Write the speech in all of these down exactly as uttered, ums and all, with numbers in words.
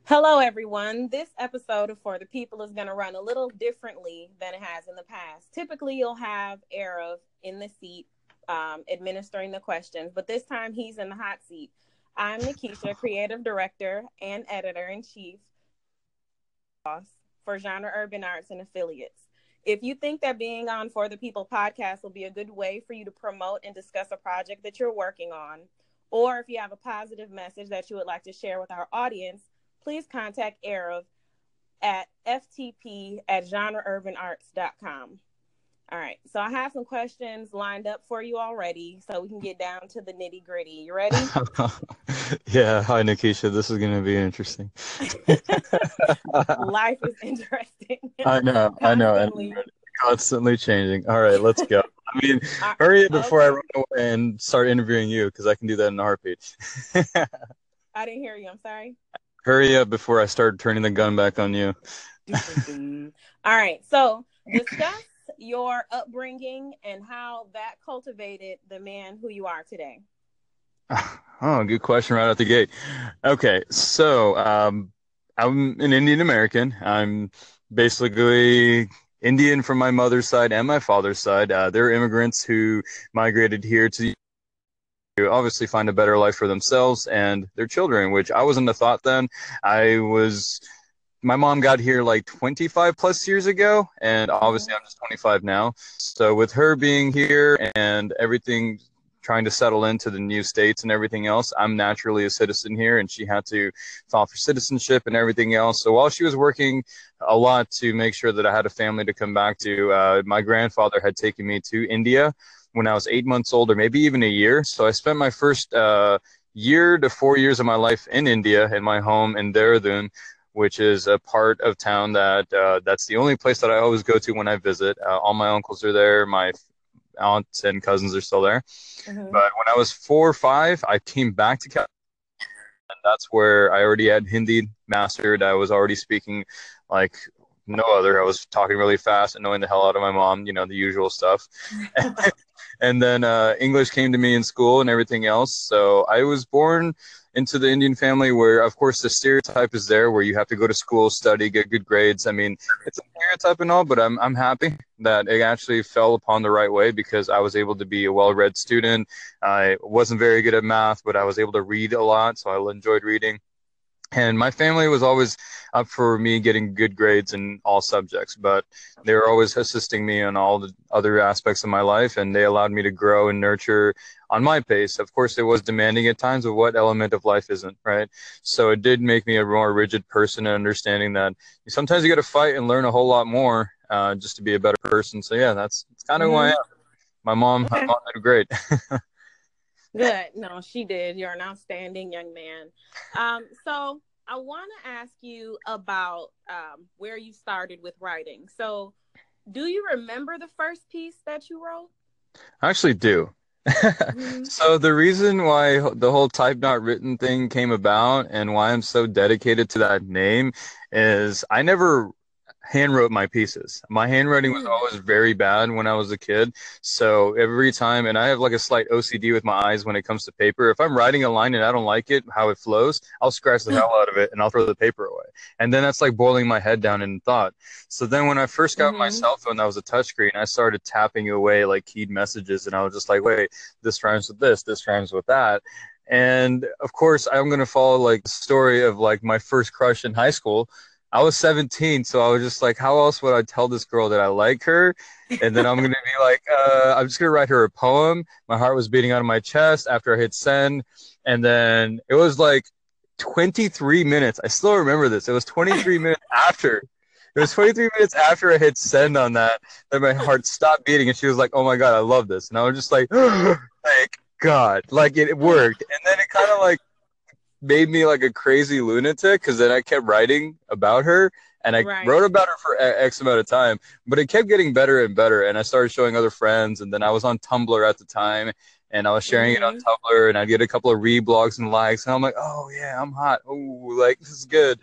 Hello, everyone. This episode of For the People is going to run a little differently than it has in the past. Typically, you'll have Arav in the seat um, administering the questions, but this time he's in the hot seat. I'm Nikisha, creative director and editor-in-chief for Genre Urban Arts and Affiliates. If you think that being on For the People podcast will be a good way for you to promote and discuss a project that you're working on, or if you have a positive message that you would like to share with our audience, please contact Arav at f t p at genre urban arts dot com. All right, so I have some questions lined up for you already, so we can get down to the nitty gritty. You ready? Yeah, hi Nikisha. This is going to be interesting. Life is interesting. I know, I know, and constantly changing. All right, let's go. I mean, uh, hurry up before okay. I run away and start interviewing you, because I can do that in a heartbeat. I didn't hear you. I'm sorry. Hurry up before I start turning the gun back on you. All right. So discuss your upbringing and how that cultivated the man who you are today. Oh, good question right out the gate. Okay. So um, I'm an Indian American. I'm basically Indian from my mother's side and my father's side. Uh, they're immigrants who migrated here to obviously find a better life for themselves and their children, which I wasn't a thought then. I was, my mom got here like twenty-five plus years ago, and obviously I'm just twenty-five now. So with her being here and everything trying to settle into the new states and everything else, I'm naturally a citizen here, and she had to file for citizenship and everything else. So while she was working a lot to make sure that I had a family to come back to, uh, my grandfather had taken me to India when I was eight months old, or maybe even a year. So I spent my first uh, year to four years of my life in India, in my home in Dehradun, which is a part of town that uh, that's the only place that I always go to when I visit. Uh, all my uncles are there. My aunts and cousins are still there. Mm-hmm. But when I was four or five, I came back to California, and that's where I already had Hindi mastered. I was already speaking like no other. I was talking really fast, annoying the hell out of my mom, you know, the usual stuff. And then uh, English came to me in school and everything else. So I was born into the Indian family where, of course, the stereotype is there where you have to go to school, study, get good grades. I mean, it's a stereotype and all, but I'm I'm happy that it actually fell upon the right way, because I was able to be a well-read student. I wasn't very good at math, but I was able to read a lot, so I enjoyed reading. And my family was always up for me getting good grades in all subjects, but they were always assisting me on all the other aspects of my life, and they allowed me to grow and nurture on my pace. Of course, it was demanding at times, but what element of life isn't, right? So it did make me a more rigid person, and understanding that sometimes you got to fight and learn a whole lot more uh, just to be a better person. So yeah, that's, that's kind of mm-hmm. who I am. My mom, okay. my mom did great. Good. No, she did. You're an outstanding young man. Um, so I want to ask you about um, where you started with writing. So do you remember the first piece that you wrote? I actually do. Mm-hmm. So the reason why the whole type not written thing came about and why I'm so dedicated to that name is I never hand wrote my pieces. My handwriting was always very bad when I was a kid. So every time, and I have like a slight O C D with my eyes when it comes to paper. If I'm writing a line and I don't like it, how it flows, I'll scratch the hell out of it and I'll throw the paper away. And then that's like boiling my head down in thought. So then when I first got mm-hmm. my cell phone, that was a touchscreen, I started tapping away like keyed messages, and I was just like, wait, this rhymes with this, this rhymes with that. And of course, I'm going to follow like the story of like my first crush in high school. I was seventeen, so I was just like, how else would I tell this girl that I like her? And then I'm going to be like, uh, I'm just going to write her a poem. My heart was beating out of my chest after I hit send. And then it was like twenty-three minutes. I still remember this. It was twenty-three minutes after. It was twenty-three minutes after I hit send on that, that my heart stopped beating. And she was like, oh my God, I love this. And I was just like, thank God. Like it, it worked. And then it kind of like made me like a crazy lunatic, because then I kept writing about her, and I right. wrote about her for X amount of time, but it kept getting better and better, and I started showing other friends, and then I was on Tumblr at the time, and I was sharing mm-hmm. it on Tumblr, and I'd get a couple of reblogs and likes, and I'm like, oh yeah, I'm hot. Oh, like this is good.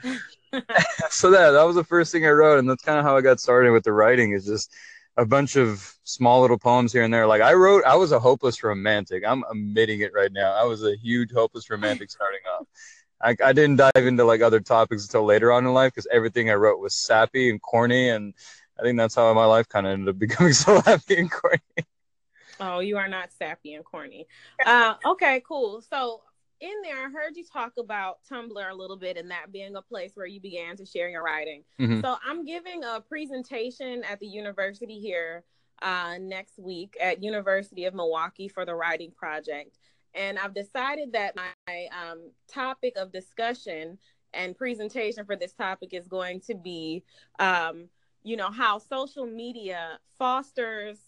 So that that was the first thing I wrote, and that's kind of how I got started with the writing, is just a bunch of small little poems here and there. Like I wrote, I was a hopeless romantic. I'm admitting it right now. I was a huge hopeless romantic starting off. I, I didn't dive into like other topics until later on in life because everything I wrote was sappy and corny, and I think that's how my life kind of ended up becoming so happy and corny. Oh, you are not sappy and corny. Uh, okay, cool. So in there, I heard you talk about Tumblr a little bit and that being a place where you began to share your writing. Mm-hmm. So I'm giving a presentation at the university here uh, next week at University of Milwaukee for the Writing Project. And I've decided that my um, topic of discussion and presentation for this topic is going to be, um, you know, how social media fosters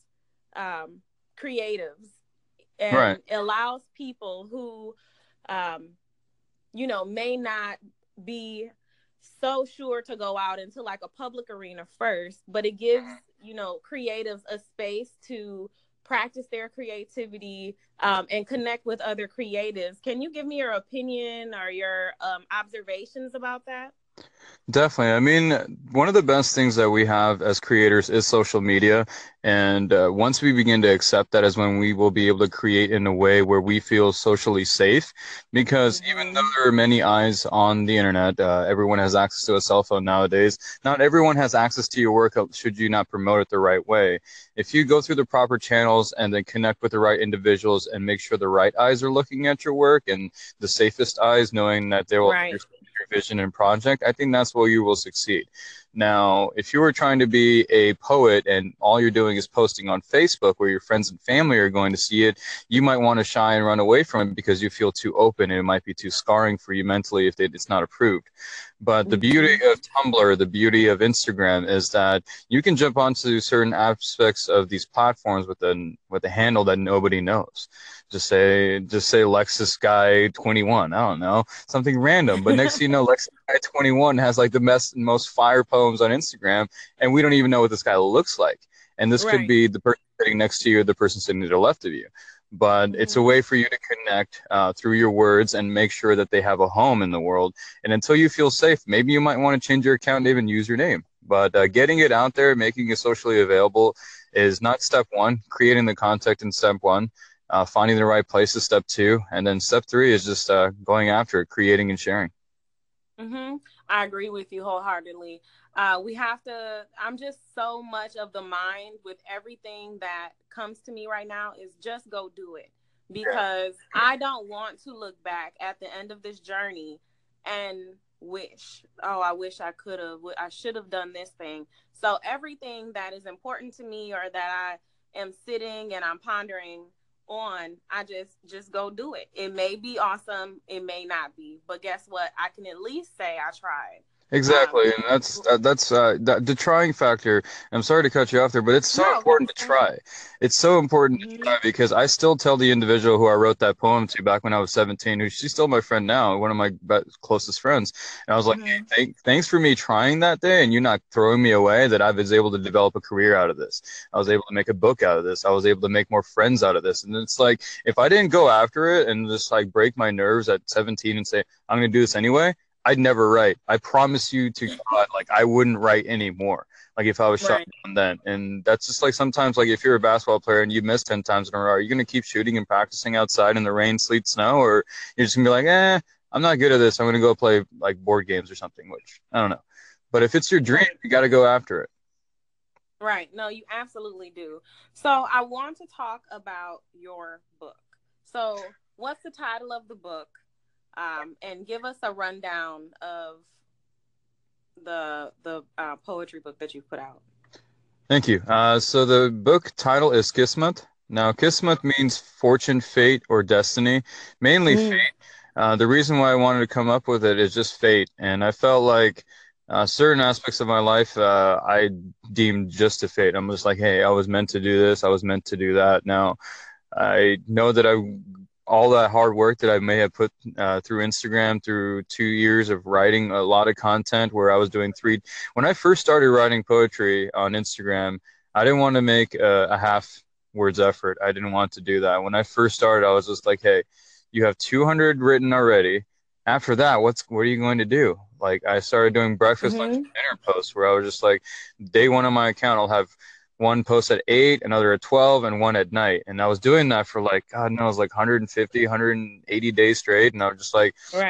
um, creatives and right. allows people who, um, you know, may not be so sure to go out into like a public arena first, but it gives, you know, creatives a space to practice their creativity um, and connect with other creatives. Can you give me your opinion or your um, observations about that? Definitely. I mean, one of the best things that we have as creators is social media. And uh, once we begin to accept that is when we will be able to create in a way where we feel socially safe. Because mm-hmm. even though there are many eyes on the internet, uh, everyone has access to a cell phone nowadays. Not everyone has access to your work should you not promote it the right way. If you go through the proper channels and then connect with the right individuals and make sure the right eyes are looking at your work and the safest eyes, knowing that they will right. understand your vision and project, I think that's where you will succeed. Now, if you were trying to be a poet and all you're doing is posting on Facebook where your friends and family are going to see it, you might want to shy and run away from it because you feel too open and it might be too scarring for you mentally if it's not approved. But the beauty of Tumblr, the beauty of Instagram is that you can jump onto certain aspects of these platforms with a, with a handle that nobody knows. Just say, just say Lexus Guy twenty-one. I don't know, something random. But next thing you know, Lexus Guy twenty-one has like the best, most fire poems on Instagram, and we don't even know what this guy looks like. And this right. could be the person sitting next to you, or the person sitting to the left of you. But mm-hmm. it's a way for you to connect uh, through your words and make sure that they have a home in the world. And until you feel safe, maybe you might want to change your account name and use your name. But uh, getting it out there, making it socially available is not step one. Creating the content in step one. Uh, finding the right place is step two. And then step three is just uh, going after it, creating and sharing. Mm-hmm. I agree with you wholeheartedly. Uh, we have to, I'm just so much of the mind with everything that comes to me right now is just go do it. Because yeah. I don't want to look back at the end of this journey and wish, oh, I wish I could have, I should have done this thing. So everything that is important to me or that I am sitting and I'm pondering on, I just just go do it. It may be awesome, it may not be, but guess what? I can at least say I tried. Exactly, um, and that's uh, that's uh, the, the trying factor. I'm sorry to cut you off there, but it's so no, important to try. It's so important mm-hmm. to try because I still tell the individual who I wrote that poem to back when I was seventeen, who she's still my friend now, one of my best, closest friends. And I was like, mm-hmm. hey, thank, thanks for me trying that day and you not throwing me away, that I was able to develop a career out of this. I was able to make a book out of this. I was able to make more friends out of this. And it's like, if I didn't go after it and just like break my nerves at seventeen and say, I'm going to do this anyway, I'd never write. I promise you to God, like I wouldn't write anymore. Like if I was shot right. down then. And that's just like sometimes like if you're a basketball player and you miss ten times in a row, are you going to keep shooting and practicing outside in the rain, sleet, snow? Or you're just going to be like, eh, I'm not good at this. I'm going to go play like board games or something, which I don't know. But if it's your dream, you got to go after it. Right. No, you absolutely do. So I want to talk about your book. So what's the title of the book? Um, and give us a rundown of the the uh, poetry book that you've put out. Thank you. Uh, so the book title is Kismet. Now, Kismet means fortune, fate, or destiny, mainly mm. fate. Uh, the reason why I wanted to come up with it is just fate. And I felt like uh, certain aspects of my life uh, I deemed just a fate. I'm just like, hey, I was meant to do this. I was meant to do that. Now, I know that I all that hard work that I may have put uh, through Instagram, through two years of writing a lot of content where I was doing three. When I first started writing poetry on Instagram, I didn't want to make a, a half words effort. I didn't want to do that. When I first started, I was just like, hey, you have two hundred written already. After that, what's what are you going to do? Like I started doing breakfast, mm-hmm. lunch, and dinner posts where I was just like, day one on my account, I'll have one post at eight, another at twelve, and one at night. And I was doing that for like, God knows, like one hundred fifty, one hundred eighty days straight. And I was just like, right.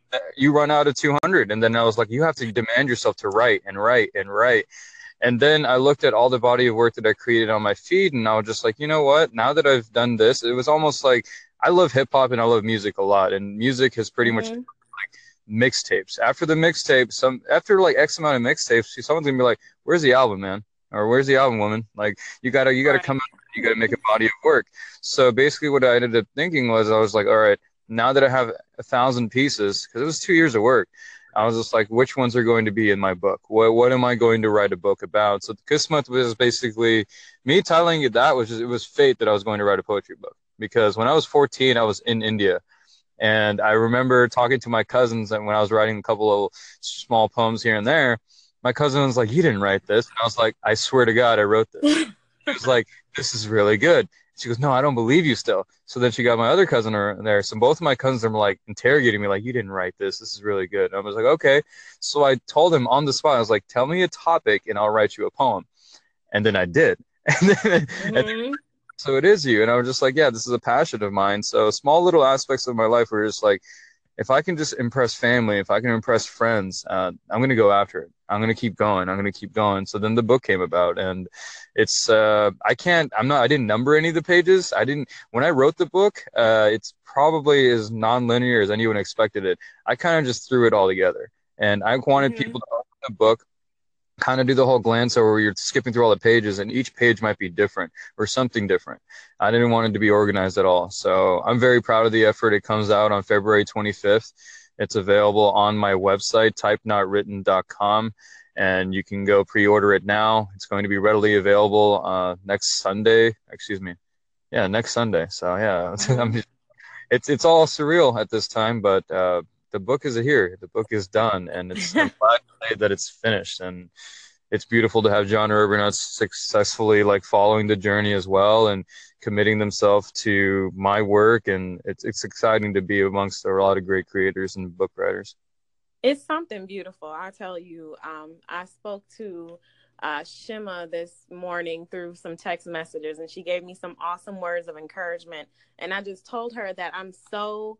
you run out of two hundred. And then I was like, you have to demand yourself to write and write and write. And then I looked at all the body of work that I created on my feed, and I was just like, you know what? Now that I've done this, it was almost like I love hip hop and I love music a lot, and music has pretty much Mm-hmm. mixtapes. After the mixtape, some after like X amount of mixtapes, someone's gonna be like, "Where's the album, man?" Or "Where's the album, woman?" Like you gotta you gotta Right. come out, you gotta make a body of work. So basically, what I ended up thinking was, I was like, all right, now that I have a thousand pieces, because it was two years of work, I was just like, which ones are going to be in my book? What what am I going to write a book about? So Kismet was basically me telling you that was just, it was fate that I was going to write a poetry book, because when I was fourteen, I was in India. And I remember talking to my cousins, and when I was writing a couple of small poems here and there, my cousin was like, "You didn't write this." And I was like, "I swear to God, I wrote this." She was like, "This is really good." She goes, "No, I don't believe you still." So then she got my other cousin there. So both of my cousins are like interrogating me, like, "You didn't write this. This is really good." And I was like, "Okay." So I told him on the spot, I was like, "Tell me a topic and I'll write you a poem." And then I did. And then, and Mm-hmm. so it is you. And I was just like, yeah, this is a passion of mine. So small little aspects of my life were just like, if I can just impress family, if I can impress friends, uh, I'm going to go after it. I'm going to keep going. I'm going to keep going. So then the book came about, and it's, uh, I can't, I'm not, I didn't number any of the pages. I didn't, when I wrote the book, uh, it's probably as non-linear as anyone expected it. I kind of just threw it all together, and I wanted Mm-hmm. people to open the book, kind of do the whole glance over where you're skipping through all the pages, and each page might be different or something different. I didn't want it to be organized at all. So I'm very proud of the effort. It comes out on February twenty-fifth. It's available on my website, type not written dot com, and you can go pre-order it now. It's going to be readily available uh, next Sunday. Excuse me. Yeah, next Sunday. So yeah, I'm Mm-hmm. just, it's it's all surreal at this time, but uh, the book is here. The book is done, and it's I'm glad to say that it's finished. And it's beautiful to have John Urbernut successfully like following the journey as well and committing themselves to my work. And it's it's exciting to be amongst a lot of great creators and book writers. It's something beautiful. I tell you, um, I spoke to uh, Shima this morning through some text messages, and she gave me some awesome words of encouragement. And I just told her that I'm so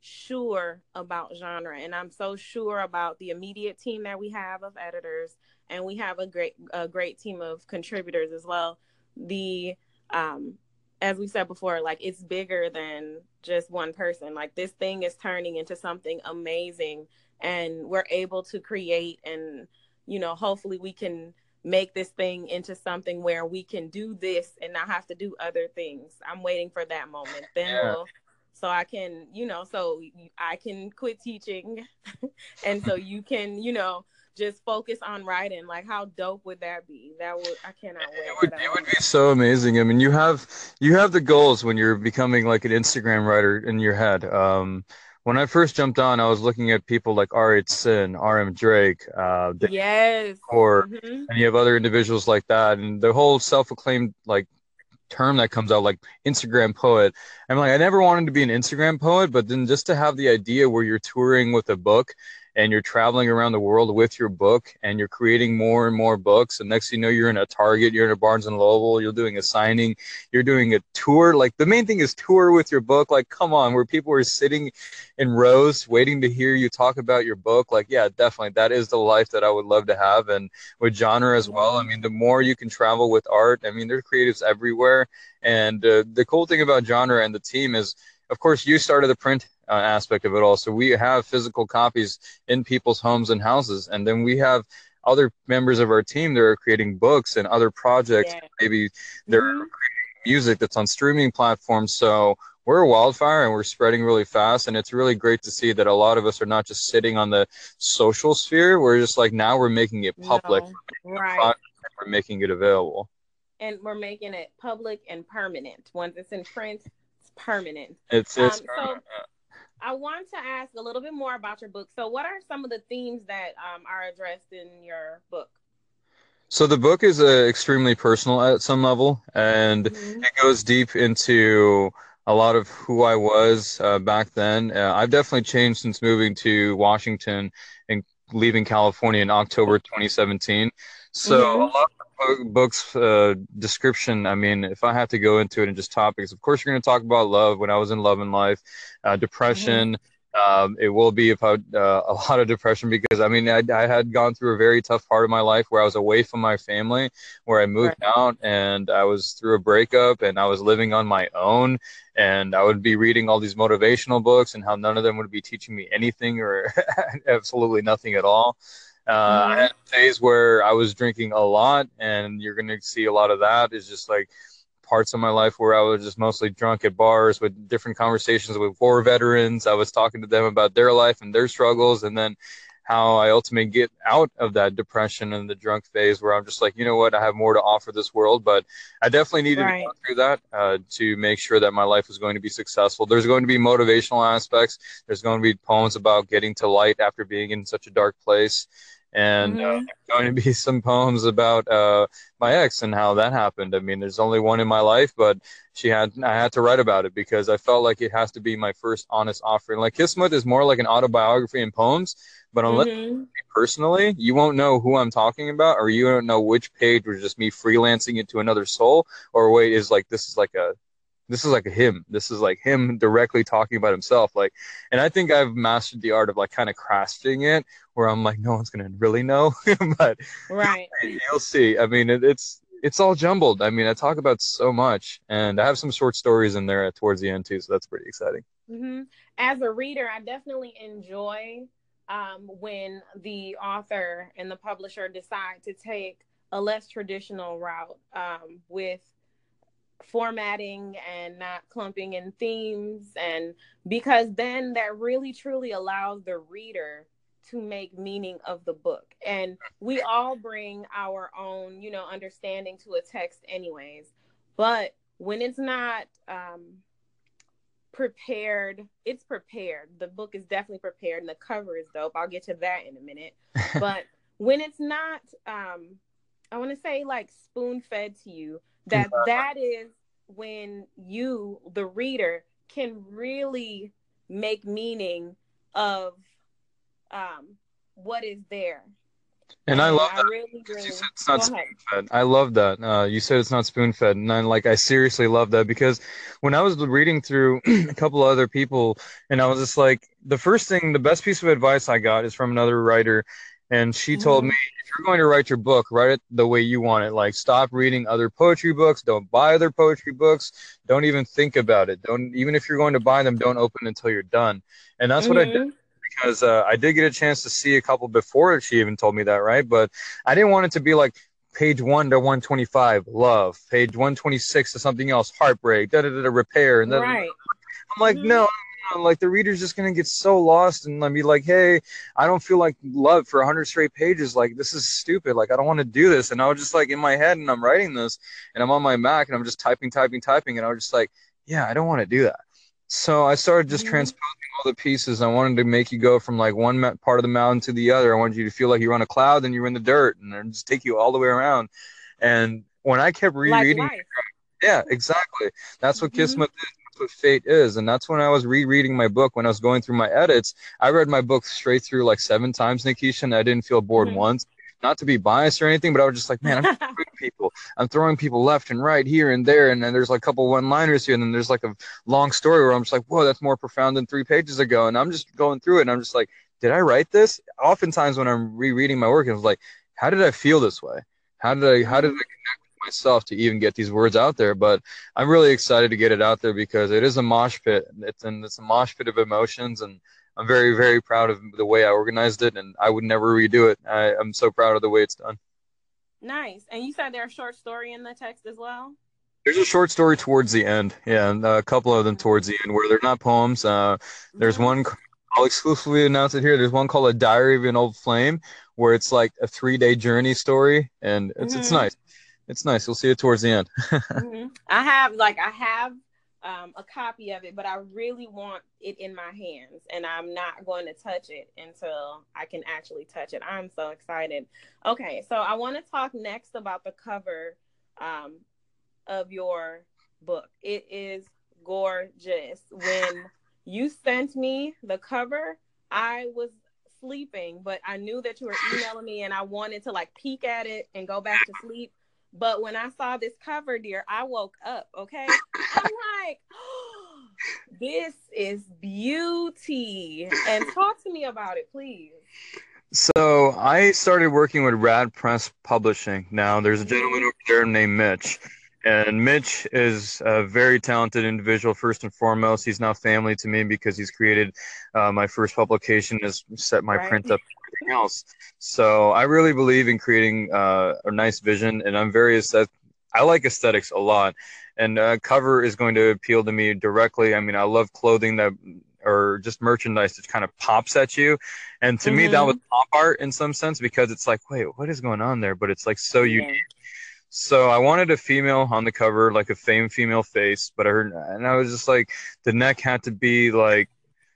sure about genre, and I'm so sure about the immediate team that we have of editors, and we have a great, a great team of contributors as well. The um, as we said before, like it's bigger than just one person. Like this thing is turning into something amazing, and we're able to create, and you know hopefully we can make this thing into something where we can do this and not have to do other things. I'm waiting for that moment, then Yeah. we'll so I can, you know so I can quit teaching and so you can, you know just focus on writing. Like how dope would that be? That would I cannot It wait for would that it would moment. be so amazing. I mean, you have you have the goals when you're becoming like an Instagram writer in your head. Um, when I first jumped on, I was looking at people like R H. Sin, R M. Drake, uh, Yes. or Mm-hmm. and you have other individuals like that, and the whole self-acclaimed like term that comes out, like Instagram poet. I'm like, I never wanted to be an Instagram poet, but then just to have the idea where you're touring with a book and you're traveling around the world with your book and you're creating more and more books, and next thing you know, you're in a Target, you're in a Barnes and Noble, you're doing a signing, you're doing a tour. Like the main thing is tour with your book. Like, come on, where people are sitting in rows waiting to hear you talk about your book. Like, yeah, definitely, that is the life that I would love to have. And with genre as well, I Mm-hmm. mean, the more you can travel with art, I mean, there's creatives everywhere. And uh, the cool thing about genre and the team is, of course, you started the print uh, aspect of it all. So we have physical copies in people's homes and houses. And then we have other members of our team that are creating books and other projects. Yeah. Maybe they're Mm-hmm. music that's on streaming platforms. So we're a wildfire and we're spreading really fast. And it's really great to see that a lot of us are not just sitting on the social sphere. We're just like, now we're making it public. No. We're making a Right. project, we're making it available. And we're making it public and permanent. Once it's in print, it's permanent. It's it's Um, so I want to ask a little bit more about your book. So, what are some of the themes that um, are addressed in your book? So the book is uh, extremely personal at some level, and Mm-hmm. it goes deep into a lot of who I was uh, back then. Uh, I've definitely changed since moving to Washington and leaving California in October twenty seventeen. So a Mm-hmm. lot of the book's uh, description, I mean, if I have to go into it in just topics, of course, you're going to talk about love when I was in love and life, uh, Mm-hmm. depression. Um, it will be about uh, a lot of depression because I mean I, I had gone through a very tough part of my life where I was away from my family, where I moved Right. out and I was through a breakup and I was living on my own, and I would be reading all these motivational books and how none of them would be teaching me anything or absolutely nothing at all. Uh, I Mm-hmm. had days where I was drinking a lot, and you're going to see a lot of that. Is just like parts of my life where I was just mostly drunk at bars with different conversations with war veterans. I was talking to them about their life and their struggles, and then how I ultimately get out of that depression and the drunk phase where I'm just like, you know what, I have more to offer this world. But I definitely needed to go Right. through that uh, to make sure that my life was going to be successful. There's going to be motivational aspects. There's going to be poems about getting to light after being in such a dark place. And uh, Mm-hmm. there's going to be some poems about uh, my ex and how that happened. I mean, there's only one in my life, but she had I had to write about it because I felt like it has to be my first honest offering. Like Kismet is more like an autobiography in poems, but unless Mm-hmm. personally, you won't know who I'm talking about, or you don't know which page was just me freelancing it to another soul, or wait, is like this is like a this is like a him. This is like him directly talking about himself. Like, and I think I've mastered the art of like kind of crafting it where I'm like, no one's gonna really know, but Right. you'll see. I mean, it, it's it's all jumbled. I mean, I talk about so much, and I have some short stories in there towards the end too, so that's pretty exciting. Mm-hmm. As a reader, I definitely enjoy um, when the author and the publisher decide to take a less traditional route um, with formatting and not clumping in themes, and because then that really truly allows the reader to make meaning of the book. And we all bring our own, you know, understanding to a text anyways, but when it's not um prepared, it's prepared, the book is definitely prepared and the cover is dope. I'll get to that in a minute. But when it's not um I want to say like spoon fed to you, that that is when you, the reader, can really make meaning of um what is there. And I And love I that really, because you really said it's not go spoon ahead. fed. I love that. Uh, you said it's not spoon fed, and I like I seriously love that because when I was reading through a couple other people, and I was just like, the first thing, the best piece of advice I got is from another writer, and she told me, Mm-hmm. if you're going to write your book, write it the way you want it. Like, stop reading other poetry books. Don't buy other poetry books. Don't even think about it. Don't even if you're going to buy them, don't open until you're done. And that's what I did Mm-hmm. because uh, I did get a chance to see a couple before she even told me that, right? But I didn't want it to be like page one to one twenty-five, love, page one twenty-six to something else, heartbreak, da da da, repair, and then Right. I'm like, Mm-hmm. no, no, like the reader's just gonna get so lost and like be like, hey, I don't feel like love for one hundred straight pages. Like this is stupid. Like I don't want to do this. And I was just like in my head, and I'm writing this, and I'm on my Mac, and I'm just typing, typing, typing, and I was just like, yeah, I don't want to do that. So I started just Mm-hmm. transposing all the pieces. I wanted to make you go from like one ma- part of the mountain to the other. I wanted you to feel like you're on a cloud, and you're in the dirt, and then just take you all the way around. And when I kept Like rereading, life. yeah, exactly. That's what Mm-hmm. Kismet is. That's what fate is. And that's when I was rereading my book, when I was going through my edits. I read my book straight through like seven times, Nikisha, and I didn't feel bored Mm-hmm. once. Not to be biased or anything, but I was just like, man, I'm throwing people. I'm throwing people left and right here and there. And then there's like a couple one-liners here. And then there's like a long story where I'm just like, whoa, that's more profound than three pages ago. And I'm just going through it. And I'm just like, did I write this? Oftentimes when I'm rereading my work, I was like, how did I feel this way? How did I, how did Mm-hmm. I myself to even get these words out there? But I'm really excited to get it out there because it is a mosh pit. It's and it's a mosh pit of emotions, and I'm very very proud of the way I organized it, and I would never redo it. I, I'm so proud of the way it's done. Nice. And you said there's a short story in the text as well? There's a short story towards the end, yeah, and a couple of them towards the end where they're not poems. Uh, there's Mm-hmm. one I'll exclusively announce it here. There's one called A Diary of an Old Flame, where it's like a three day journey story, and it's it's Mm-hmm. nice. It's nice. You'll see it towards the end. Mm-hmm. I have like I have um, a copy of it, but I really want it in my hands, and I'm not going to touch it until I can actually touch it. I'm so excited. Okay, so I want to talk next about the cover um, of your book. It is gorgeous. When you sent me the cover, I was sleeping, but I knew that you were emailing me, and I wanted to like peek at it and go back to sleep. But when I saw this cover, dear, I woke up. Okay, I'm like, oh, This is beauty. And talk to me about it, please. So I started working with Rad Press Publishing. Now there's a gentleman over there named Mitch, and Mitch is a very talented individual. First and foremost, he's now family to me because he's created uh, my first publication, has set my Right. print up, and everything else. So I really believe in creating uh, a nice vision, and I'm very aesthetic. I like aesthetics a lot, and uh, cover is going to appeal to me directly. I mean, I love clothing that, or just merchandise that kind of pops at you. And to mm-hmm. me, that was pop art in some sense, because it's like, wait, what is going on there? But it's like so yeah. unique. So I wanted a female on the cover, like a famed female face, but I heard, and I was just like, the neck had to be like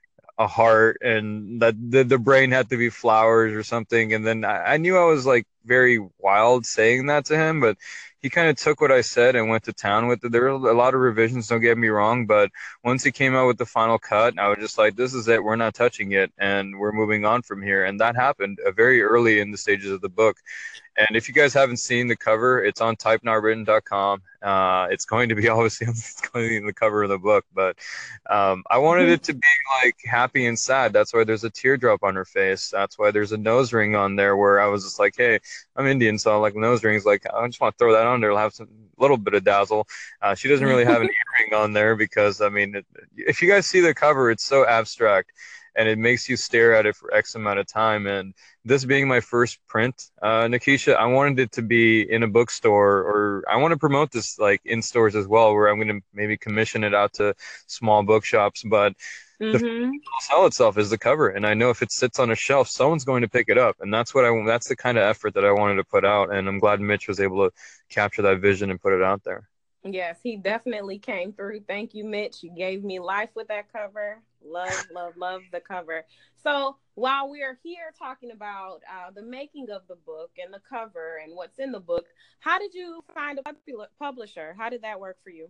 a heart, and that the, the brain had to be flowers or something. And then I, I knew I was like very wild saying that to him, but he kind of took what I said and went to town with it. There were a lot of revisions, don't get me wrong, but once he came out with the final cut, I was just like, this is it. We're not touching it, and we're moving on from here. And that happened uh, very early in the stages of the book. And if you guys haven't seen the cover, it's on type not written dot com. Uh, it's going to be obviously it's going to be in the cover of the book, but um, I wanted it to be like happy and sad. That's why there's a teardrop on her face. That's why there's a nose ring on there, where I was just like, hey, I'm Indian, so I like nose rings. Like, I just want to throw that on there. It'll have some little bit of dazzle. Uh, she doesn't really have an earring on there because, I mean, it, if you guys see the cover, it's so abstract, and it makes you stare at it for X amount of time. And this being my first print, uh, Nikisha, I wanted it to be in a bookstore, or I want to promote this like in stores as well, where I'm going to maybe commission it out to small bookshops. But mm-hmm. the thing will sell itself is the cover, and I know if it sits on a shelf, someone's going to pick it up, and that's what I. That's the kind of effort that I wanted to put out, and I'm glad Mitch was able to capture that vision and put it out there. Yes, he definitely came through. Thank you, Mitch. You gave me life with that cover. Love, love, love the cover. So while we are here talking about uh, the making of the book and the cover and what's in the book, how did you find a publisher? How did that work for you?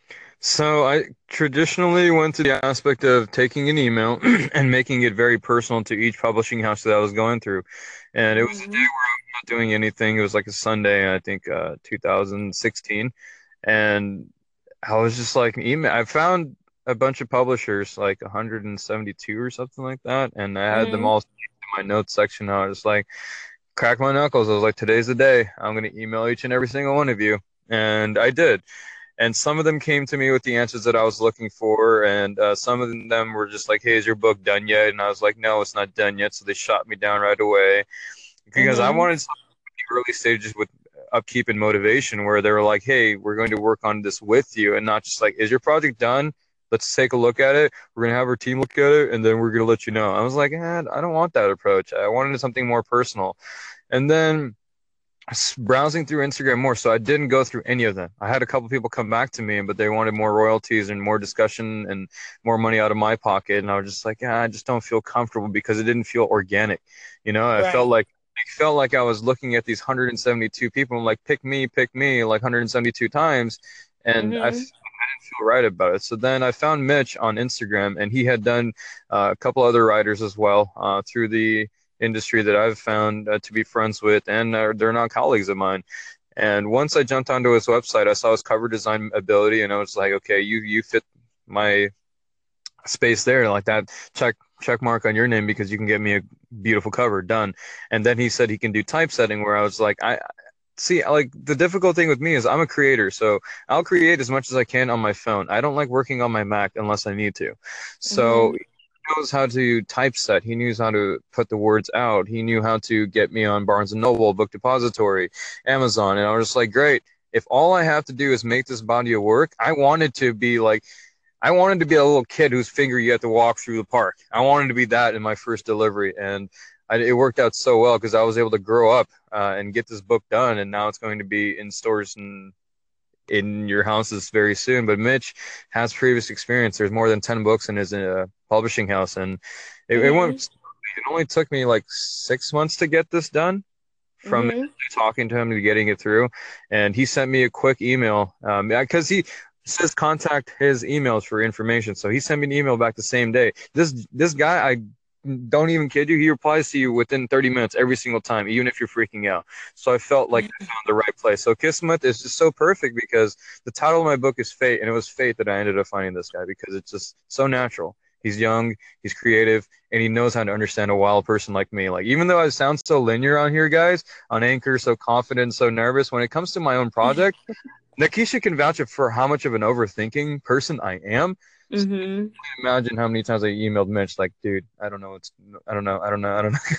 So I traditionally went to the aspect of taking an email and making it very personal to each publishing house that I was going through. And it was mm-hmm. a day where I'm not doing anything. It was like a Sunday, I think uh, two thousand sixteen. And I was just like, email. I found a bunch of publishers, like one hundred seventy-two or something like that. And I had mm-hmm. them all in my notes section. I was like, crack my knuckles. I was like, today's the day. I'm going to email each and every single one of you. And I did. And some of them came to me with the answers that I was looking for. And uh, some of them were just like, hey, is your book done yet? And I was like, no, it's not done yet. So they shot me down right away, because mm-hmm. I wanted something in the early stages with upkeep and motivation, where they were like, hey, we're going to work on this with you, and not just like, is your project done? Let's take a look at it. We're going to have our team look at it, and then we're going to let you know. I was like, eh, I don't want that approach. I wanted something more personal. And then browsing through Instagram more, so I didn't go through any of them. I had a couple people come back to me, but they wanted more royalties and more discussion and more money out of my pocket. And I was just like, ah, I just don't feel comfortable, because it didn't feel organic. You know, I right. felt like I felt like I was looking at these one hundred seventy-two people and like, pick me, pick me, like one hundred seventy-two times. And mm-hmm. I, I didn't feel right about it. So then I found Mitch on Instagram, and he had done uh, a couple other writers as well uh, through the industry that I've found uh, to be friends with, and uh, they're not colleagues of mine. And once I jumped onto his website, I saw his cover design ability, and I was like, okay, you you fit my space there, like that. Check check mark on your name, because you can get me a beautiful cover done. And then he said he can do typesetting, where I was like, I see, like, the difficult thing with me is I'm a creator, so I'll create as much as I can on my phone. I don't like working on my Mac unless I need to. So mm-hmm. he knows how to typeset. He knew how to put the words out. He knew how to get me on Barnes and Noble, Book Depository, Amazon. And I was just like, great. If all I have to do is make this body of work, I wanted to be like, I wanted to be a little kid whose finger you had to walk through the park. I wanted to be that in my first delivery. And I, it worked out so well, because I was able to grow up uh, and get this book done. And now it's going to be in stores and in your houses very soon. But Mitch has previous experience. There's more than ten books in his uh, publishing house. And it, mm-hmm. it, went, it only took me like six months to get this done, from mm-hmm. talking to him to getting it through. And he sent me a quick email because um, he says contact his emails for information. So he sent me an email back the same day. This this guy, I don't even kid you, he replies to you within thirty minutes every single time, even if you're freaking out. So I felt like I found the right place. So Kismet is just so perfect because the title of my book is Fate, and it was fate that I ended up finding this guy because it's just so natural. He's young, he's creative, and he knows how to understand a wild person like me. Like, even though I sound so linear on here, guys, on Anchor, so confident, so nervous, when it comes to my own project, Nakisha can vouch for how much of an overthinking person I am. So Mm-hmm. imagine how many times I emailed Mitch, like, dude, I don't know, it's, I don't know, I don't know, I don't know.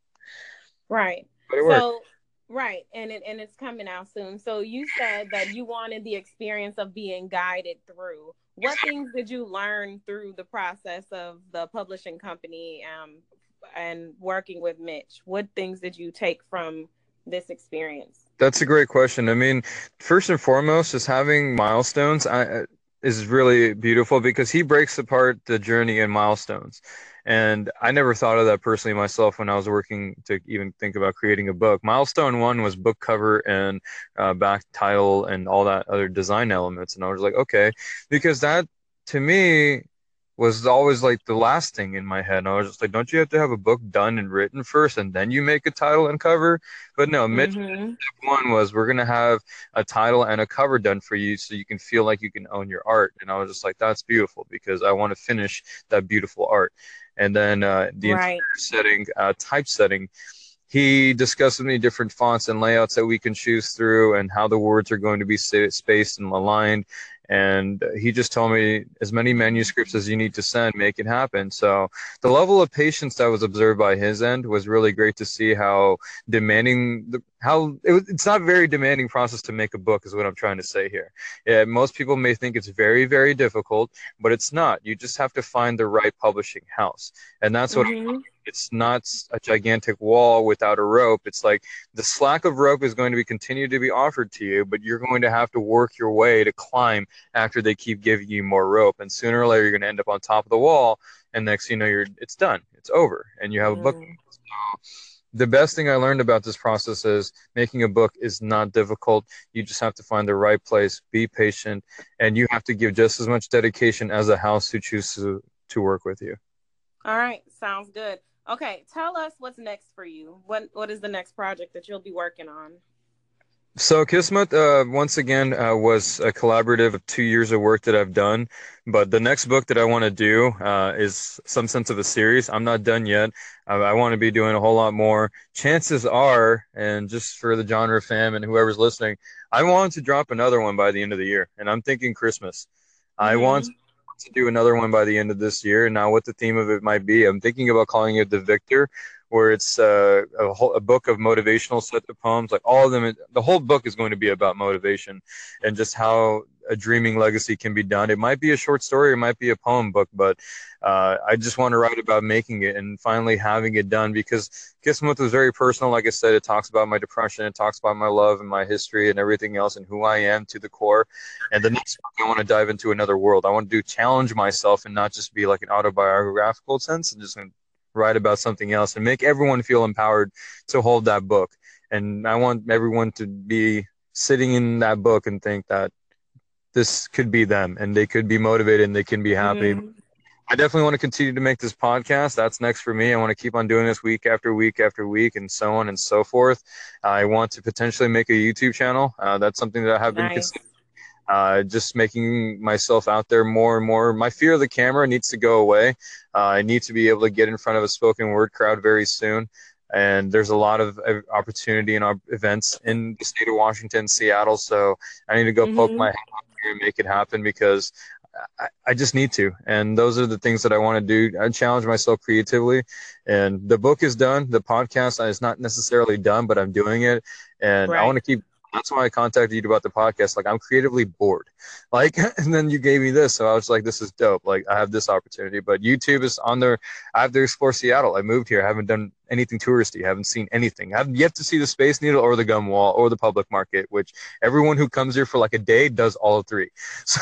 Right. But it worked. So, right, and it, and it's coming out soon. So you said that you wanted the experience of being guided through. What things did you learn through the process of the publishing company um, and working with Mitch? What things did you take from this experience? That's a great question. I mean, first and foremost, just having milestones I, is really beautiful because he breaks apart the journey in milestones. And I never thought of that personally myself when I was working to even think about creating a book. Milestone one was book cover and uh, back title and all that other design elements. And I was like, okay, because that to me was always like the last thing in my head. And I was just like, don't you have to have a book done and written first and then you make a title and cover? But no, Mitch Mm-hmm. one was we're gonna have a title and a cover done for you so you can feel like you can own your art. And I was just like, that's beautiful because I want to finish that beautiful art. And then uh, the entire Right. setting, uh, typesetting, he discussed with me different fonts and layouts that we can choose through and how the words are going to be spaced and aligned. And he just told me as many manuscripts as you need to send, make it happen. So the level of patience that was observed by his end was really great to see how demanding the how it, it's not a very demanding process to make a book is what I'm trying to say here. Yeah, most people may think it's very, very difficult, but it's not. You just have to find the right publishing house. And that's what Mm-hmm. it's not a gigantic wall without a rope. It's like the slack of rope is going to be continue to be offered to you, but you're going to have to work your way to climb after they keep giving you more rope. And sooner or later, you're going to end up on top of the wall. And next, you know, you're it's done. It's over, and you have a book. Mm. The best thing I learned about this process is making a book is not difficult. You just have to find the right place, be patient, and you have to give just as much dedication as a house who chooses to, to work with you. All right. Sounds good. Okay. Tell us what's next for you. What What is the next project that you'll be working on? So Kismet, uh, once again, uh, was a collaborative of two years of work that I've done. But the next book that I want to do uh, is some sense of a series. I'm not done yet. I, I want to be doing a whole lot more. Chances are, and just for the genre fam and whoever's listening, I want to drop another one by the end of the year. And I'm thinking Christmas. I want Mm-hmm. to do another one by the end of this year. Now, what the theme of it might be, I'm thinking about calling it The Victor, where it's uh, a, whole, a book of motivational set of poems. Like all of them, the whole book is going to be about motivation and just how a dreaming legacy can be done. It might be a short story, it might be a poem book, but uh, I just want to write about making it and finally having it done because Kismet was very personal. Like I said, it talks about my depression, it talks about my love and my history and everything else and who I am to the core. And the next book, I want to dive into another world. I want to do challenge myself and not just be like an autobiographical sense and just write about something else and make everyone feel empowered to hold that book. And I want everyone to be sitting in that book and think that this could be them and they could be motivated and they can be happy. Mm-hmm. I definitely want to continue to make this podcast. That's next for me. I want to keep on doing this week after week after week and so on and so forth. I want to potentially make a YouTube channel. Uh, that's something that I have been Nice. considering. Uh, just making myself out there more and more. My fear of the camera needs to go away. Uh, I need to be able to get in front of a spoken word crowd very soon. And there's a lot of uh, opportunity in our events in the state of Washington, Seattle. So I need to go poke my Mm-hmm. head out here and make it happen because I, I just need to. And those are the things that I want to do. I challenge myself creatively. And the book is done. The podcast is not necessarily done, but I'm doing it. And I want Right. to keep that's why I contacted you about the podcast. Like I'm creatively bored. Like, and then you gave me this. So I was like, this is dope. Like I have this opportunity, but YouTube is on there. I have to explore Seattle. I moved here. I haven't done anything touristy. I haven't seen anything. I have yet to see the Space Needle or the Gum Wall or the public market, which everyone who comes here for like a day does all three. So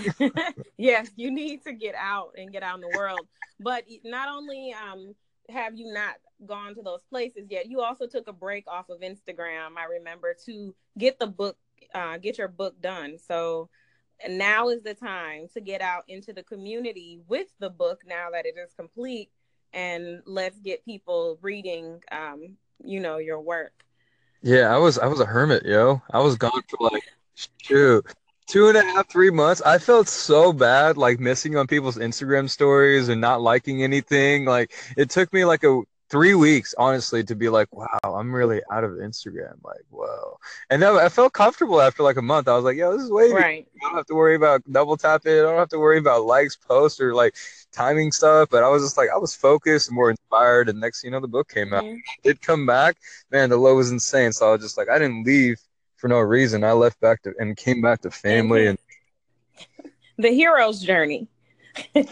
Yes, you need to get out and get out in the world. But not only um have you not gone to those places yet, you also took a break off of Instagram, I remember, to get the book, uh, get your book done. So now is the time to get out into the community with the book now that it is complete and let's get people reading, um, you know, your work. Yeah, I was I was a hermit, yo. I was gone for like shoot, two and a half, three months. I felt so bad, like missing on people's Instagram stories and not liking anything. Like it took me like a three weeks, honestly, to be like, wow, I'm really out of Instagram. Like, whoa. And then I felt comfortable after like a month. I was like, yo, this is wavy. Right. I don't have to worry about double tapping. I don't have to worry about likes, posts, or like timing stuff. But I was just like, I was focused and more inspired. And next, thing you know, the book came out. Mm-hmm. It did come back. Man, the low was insane. So I was just like, I didn't leave for no reason. I left back to and came back to And family and the hero's journey. You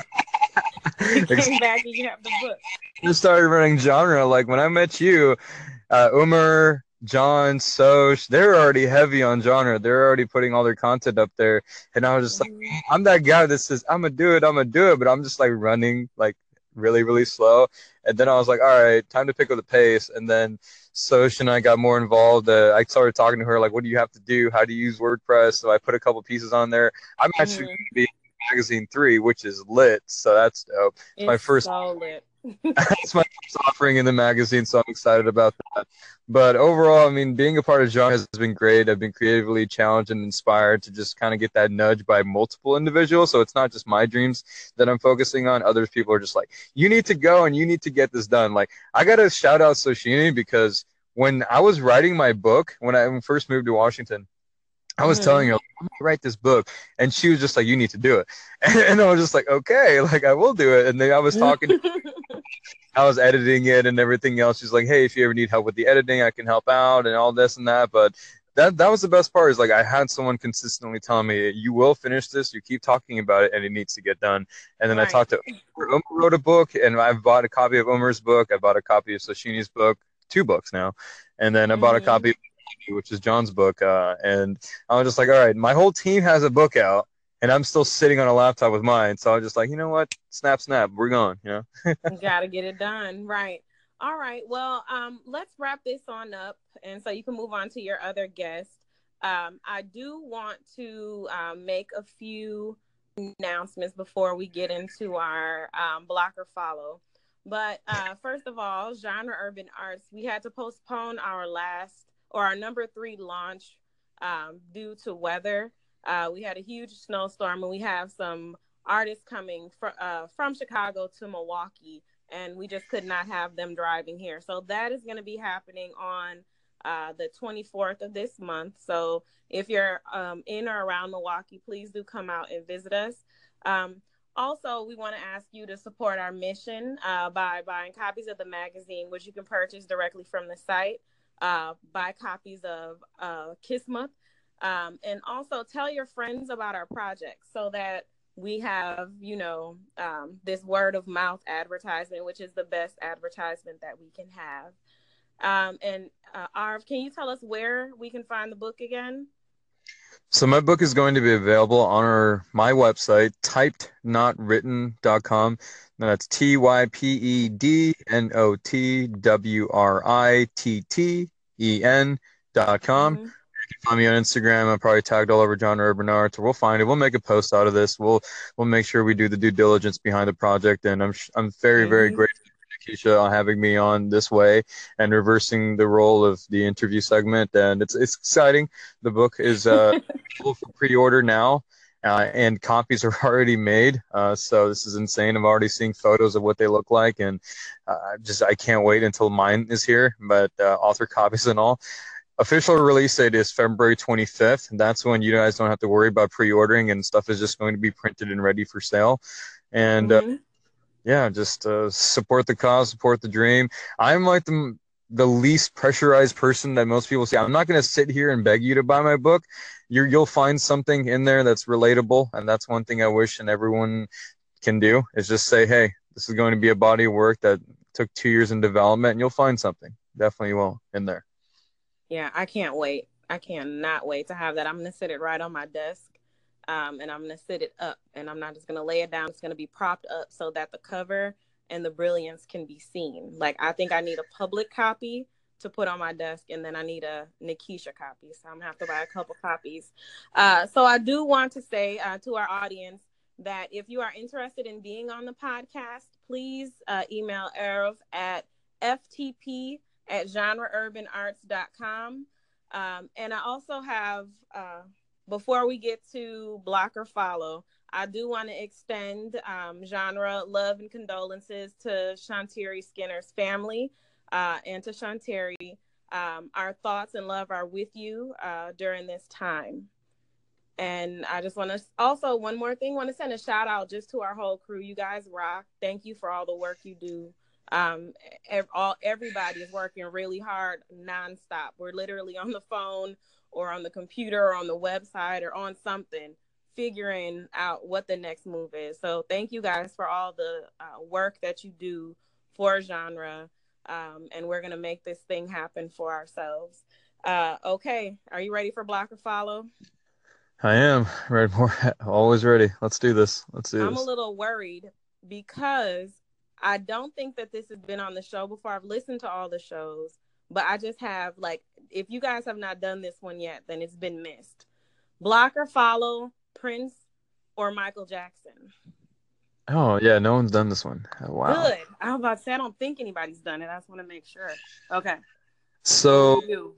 came back and you have the book. just started running genre. Like when I met you, uh, Umar, John, Soch, they're already heavy on genre. They're already putting all their content up there. And I was just Mm-hmm. like, I'm that guy that says, I'm going to do it, I'm going to do it. But I'm just like running like really, really slow. And then I was like, all right, time to pick up the pace. And then Soch and I got more involved. Uh, I started talking to her, like, what do you have to do? How do you use WordPress? So I put a couple pieces on there. I'm actually Mm-hmm. going to be in magazine three, which is lit. So that's dope. It's, it's my first so lit. it's my first offering in the magazine, so I'm excited about that. But overall, I mean, being a part of genre has been great. I've been creatively challenged and inspired to just kind of get that nudge by multiple individuals. So it's not just my dreams that I'm focusing on. Others people are just like, you need to go and you need to get this done. Like, I got to shout out Soshini because when I was writing my book, when I first moved to Washington, I was Mm-hmm. telling her, I'm gonna write this book, and she was just like, "You need to do it," and, and I was just like, "Okay, like I will do it." And then I was talking, I was editing it and everything else. She's like, "Hey, if you ever need help with the editing, I can help out and all this and that." But that that was the best part is like I had someone consistently telling me, "You will finish this. You keep talking about it, and it needs to get done." And then I Right. talked to Umar. Umar wrote a book, and I've bought a copy of Umar's book. I bought a copy of Soshini's book, two books now, and then I bought a Mm-hmm. copy of which is John's book. Uh, and I was just like, all right, my whole team has a book out, and I'm still sitting on a laptop with mine. So I was just like, you know what? Snap, snap, we're going. You know. Got to get it done. Right. All right. Well, um, let's wrap this on up, and so you can move on to your other guest. Um, I do want to um, make a few announcements before we get into our um, block or follow. But uh, first of all, Genre Urban Arts, we had to postpone our last or our number three launch um, due to weather. Uh, we had a huge snowstorm, and we have some artists coming fr- uh, from Chicago to Milwaukee, and we just could not have them driving here. So that is going to be happening on uh, the twenty-fourth of this month. So if you're um, in or around Milwaukee, please do come out and visit us. Um, also, we want to ask you to support our mission uh, by buying copies of the magazine, which you can purchase directly from the site. Uh, buy copies of uh, Kismet, um, and also tell your friends about our project so that we have, you know, um, this word of mouth advertisement, which is the best advertisement that we can have. Um, and uh, Arv, can you tell us where we can find the book again? So my book is going to be available on our my website, typed not written dot com. Now that's T Y P E D N O T W R I T T E N dot com. Mm-hmm. Find me on Instagram. I'm probably tagged all over Genre Urban Arts. We'll find it. We'll make a post out of this. We'll we'll make sure we do the due diligence behind the project. And I'm I'm very very Mm-hmm. grateful to Keisha on having me on this way and reversing the role of the interview segment. And it's it's exciting. The book is uh available for pre-order now. Uh, and copies are already made, uh, so this is insane. I'm already seeing photos of what they look like, and uh, just I can't wait until mine is here. But uh, author copies and all. Official release date is February twenty-fifth. And that's when you guys don't have to worry about pre-ordering and stuff is just going to be printed and ready for sale. And uh, Mm-hmm. yeah, just uh, support the cause, support the dream. I'm like the the least pressurized person that most people say. I'm not going to sit here and beg you to buy my book. You're, you'll find something in there that's relatable, and that's one thing I wish and everyone can do is just say, hey, this is going to be a body of work that took two years in development, and you'll find something. Definitely will in there. Yeah, I can't wait. I cannot wait to have that. I'm going to sit it right on my desk, um, and I'm going to sit it up, and I'm not just going to lay it down. It's going to be propped up so that the cover and the brilliance can be seen. Like, I think I need a public copy to put on my desk, and then I need a Nikisha copy. So I'm going to have to buy a couple copies. Uh, so I do want to say uh, to our audience, that if you are interested in being on the podcast, please uh, email Erev at f t p at genre urban arts dot com. Um, and I also have, uh, before we get to block or follow, I do want to extend um, genre love and condolences to Shantiri Skinner's family uh, and to Shantiri. Um, our thoughts and love are with you uh, during this time. And I just want to also, one more thing, want to send a shout out just to our whole crew. You guys rock. Thank you for all the work you do. Um, ev- all everybody is working really hard, nonstop. We're literally on the phone or on the computer or on the website or on something, figuring out what the next move is. So thank you guys for all the uh, work that you do for genre. Um, and we're going to make this thing happen for ourselves. Uh, okay. Are you ready for block or follow? I am ready. More always ready. Let's do this. Let's do I'm this. a little worried because I don't think that this has been on the show before. I've listened to all the shows, but I just have, like, if you guys have not done this one yet, then it's been missed. Block or follow Prince or Michael Jackson? Oh yeah, no one's done this one. Oh, wow. Good. I was about to say I don't think anybody's done it. I just want to make sure. Okay. So. You.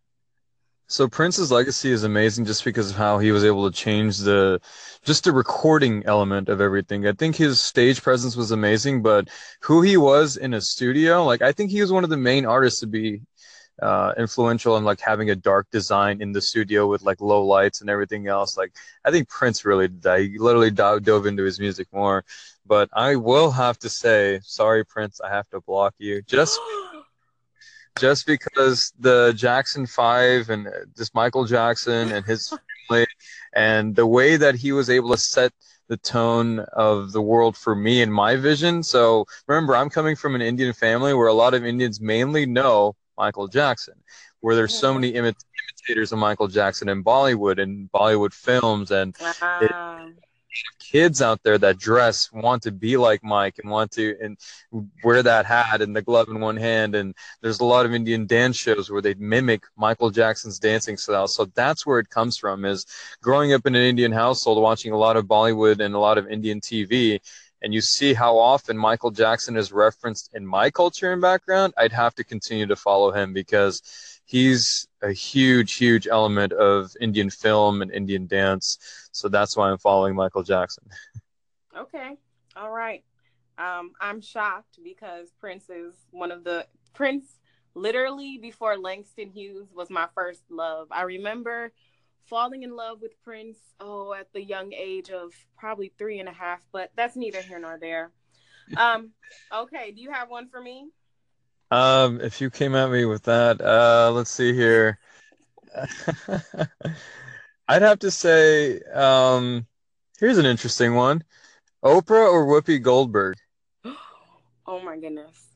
So Prince's legacy is amazing just because of how he was able to change the just the recording element of everything. I think his stage presence was amazing, but who he was in a studio, like I think he was one of the main artists to be uh, influential in like having a dark design in the studio with like low lights and everything else. Like I think Prince really did that. He literally dove, dove into his music more. But I will have to say, sorry, Prince, I have to block you. Just just because the Jackson Five and just Michael Jackson and his family and the way that he was able to set the tone of the world for me and my vision. So remember, I'm coming from an Indian family where a lot of Indians mainly know Michael Jackson, where there's so many imit- imitators of Michael Jackson in Bollywood and Bollywood films, and it, Uh, kids out there that dress want to be like Mike and want to and wear that hat and the glove in one hand. And there's a lot of Indian dance shows where they mimic Michael Jackson's dancing style. So that's where it comes from, is growing up in an Indian household, watching a lot of Bollywood and a lot of Indian T V. And you see how often Michael Jackson is referenced in my culture and background. I'd have to continue to follow him because he's a huge, huge element of Indian film and Indian dance. So that's why I'm following Michael Jackson. Okay. All right. Um, I'm shocked because Prince is one of the Prince literally before Langston Hughes was my first love. I remember falling in love with Prince, oh, at the young age of probably three and a half, but that's neither here nor there. Um, okay. Do you have one for me? Um, if you came at me with that, uh, let's see here. I'd have to say, um, here's an interesting one. Oprah or Whoopi Goldberg? Oh my goodness.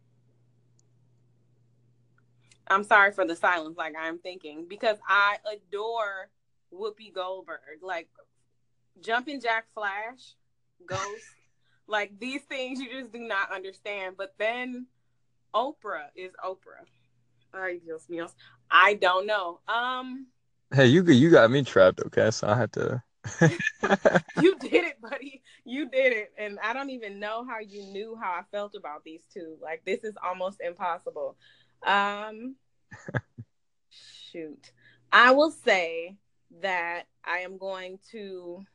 I'm sorry for the silence, like I'm thinking, because I adore Whoopi Goldberg. Like Jumpin' Jack Flash, Ghost, like these things you just do not understand. But then Oprah is Oprah. Ay, Dios míos. I don't know. Um, Hey, you you got me trapped, okay? So I had to. You did it, buddy. You did it. And I don't even know how you knew how I felt about these two. Like, this is almost impossible. Um, shoot. I will say that I am going to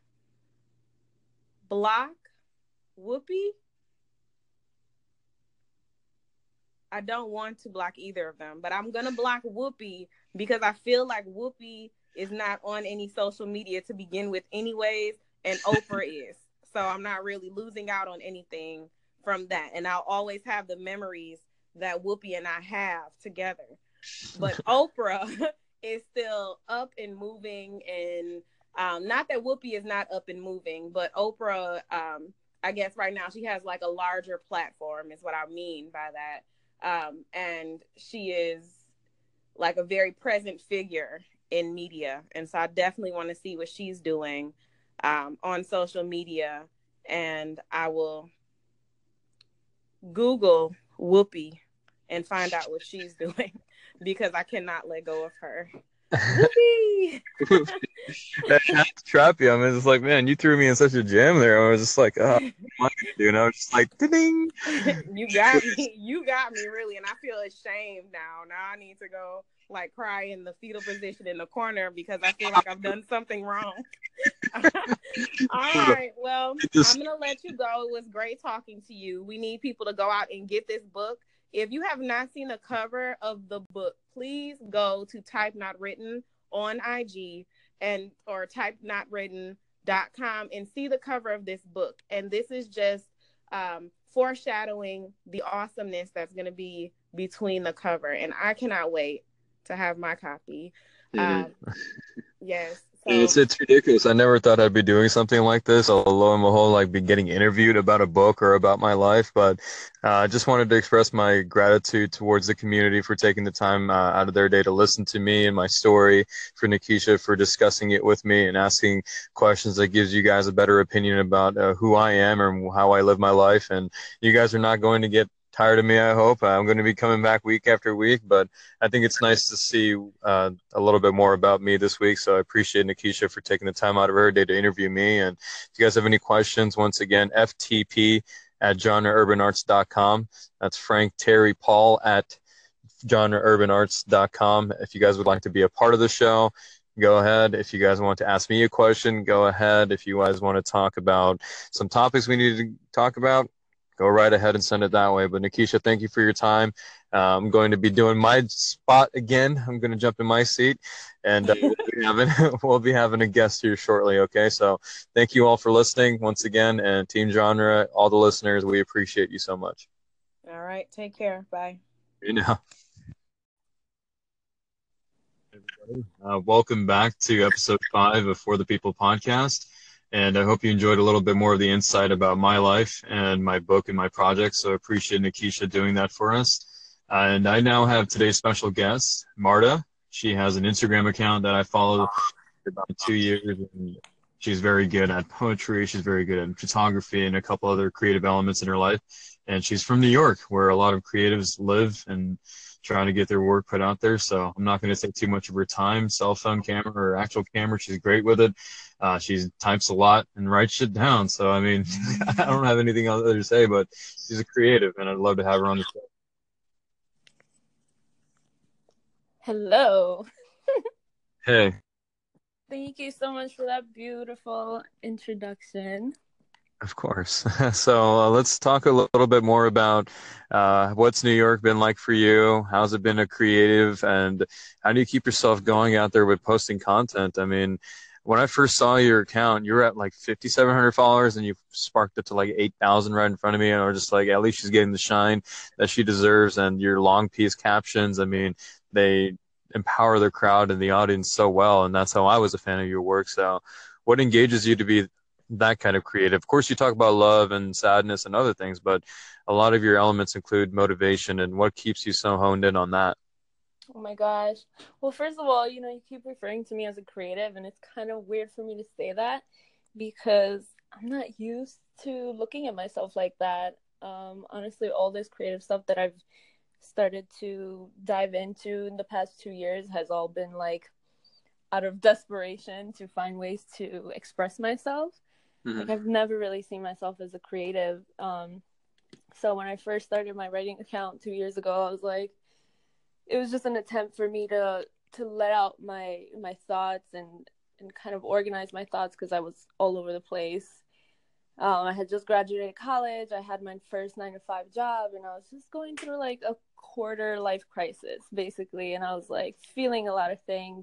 block Whoopi. I don't want to block either of them, but I'm going to block Whoopi because I feel like Whoopi is not on any social media to begin with anyways, and Oprah is. So I'm not really losing out on anything from that. And I'll always have the memories that Whoopi and I have together. But Oprah is still up and moving. And um, not that Whoopi is not up and moving, but Oprah, um, I guess right now she has like a larger platform is what I mean by that. Um, and she is like a very present figure in media. And so I definitely want to see what she's doing um, on social media. And I will Google Whoopi and find out what she's doing because I cannot let go of her. Whoopee! That had to trap you. I mean, it's like, man, you threw me in such a jam there. I was just like, oh, what am I gonna do? And I was just like, ding. You got me. You got me really, and I feel ashamed now. Now I need to go like cry in the fetal position in the corner because I feel like I've done something wrong. All right. Well, I'm gonna let you go. It was great talking to you. We need people to go out and get this book. If you have not seen the cover of the book, please go to Type Not Written on I G and or type not written dot com and see the cover of this book. And this is just um, foreshadowing the awesomeness that's going to be between the cover. And I cannot wait to have my copy. Um, yes. So, It's it's ridiculous. I never thought I'd be doing something like this. I'll lo and behold, like be getting interviewed about a book or about my life. But uh, I just wanted to express my gratitude towards the community for taking the time uh, out of their day to listen to me and my story, for Nikisha for discussing it with me and asking questions that gives you guys a better opinion about uh, who I am and how I live my life. And you guys are not going to get tired of me, I hope. I'm going to be coming back week after week, but I think it's nice to see uh, a little bit more about me this week. So I appreciate Nikisha for taking the time out of her day to interview me. And if you guys have any questions, once again, F T P at genre urban arts dot com. That's Frank Terry Paul at genre urban arts dot com. If you guys would like to be a part of the show, go ahead. If you guys want to ask me a question, go ahead. If you guys want to talk about some topics we need to talk about, go right ahead and send it that way. But Nikisha, thank you for your time. Uh, I'm going to be doing my spot again. I'm going to jump in my seat, and uh, we'll, be having, we'll be having a guest here shortly. Okay, so thank you all for listening once again, and Team Genre, all the listeners, we appreciate you so much. All right, take care. Bye. You know. Everybody, uh, welcome back to episode five of For the People podcast. And I hope you enjoyed a little bit more of the insight about my life and my book and my project. So I appreciate Nikisha doing that for us. Uh, and I now have today's special guest, Marta. She has an Instagram account that I follow for about two years. And she's very good at poetry. She's very good at photography and a couple other creative elements in her life. And she's from New York, where a lot of creatives live and trying to get their work put out there. So I'm not going to take too much of her time, cell phone camera or actual camera. She's great with it. Uh, she types a lot and writes shit down. So, I mean, I don't have anything other to say, but she's a creative, and I'd love to have her on the show. Hello. Hey. Thank you so much for that beautiful introduction. Of course. So uh, let's talk a little bit more about uh, what's New York been like for you? How's it been a creative? And how do you keep yourself going out there with posting content? I mean, when I first saw your account, you were at like fifty-seven hundred followers, and you sparked it to like eight thousand right in front of me. And I was just like, at least she's getting the shine that she deserves. And your long piece captions, I mean, they empower the crowd and the audience so well. And that's how I was a fan of your work. So what engages you to be that kind of creative? Of course, you talk about love and sadness and other things, but a lot of your elements include motivation. And what keeps you so honed in on that? Oh my gosh. Well, first of all, you know, you keep referring to me as a creative, and it's kind of weird for me to say that because I'm not used to looking at myself like that. Um, honestly, all this creative stuff that I've started to dive into in the past two years has all been like out of desperation to find ways to express myself. Mm-hmm. Like I've never really seen myself as a creative. Um, so when I first started my writing account two years ago, I was like, it was just an attempt for me to to let out my my thoughts and, and kind of organize my thoughts because I was all over the place. Um, I had just graduated college. I had my first nine to five job, and I was just going through like a quarter life crisis, basically. And I was like feeling a lot of things.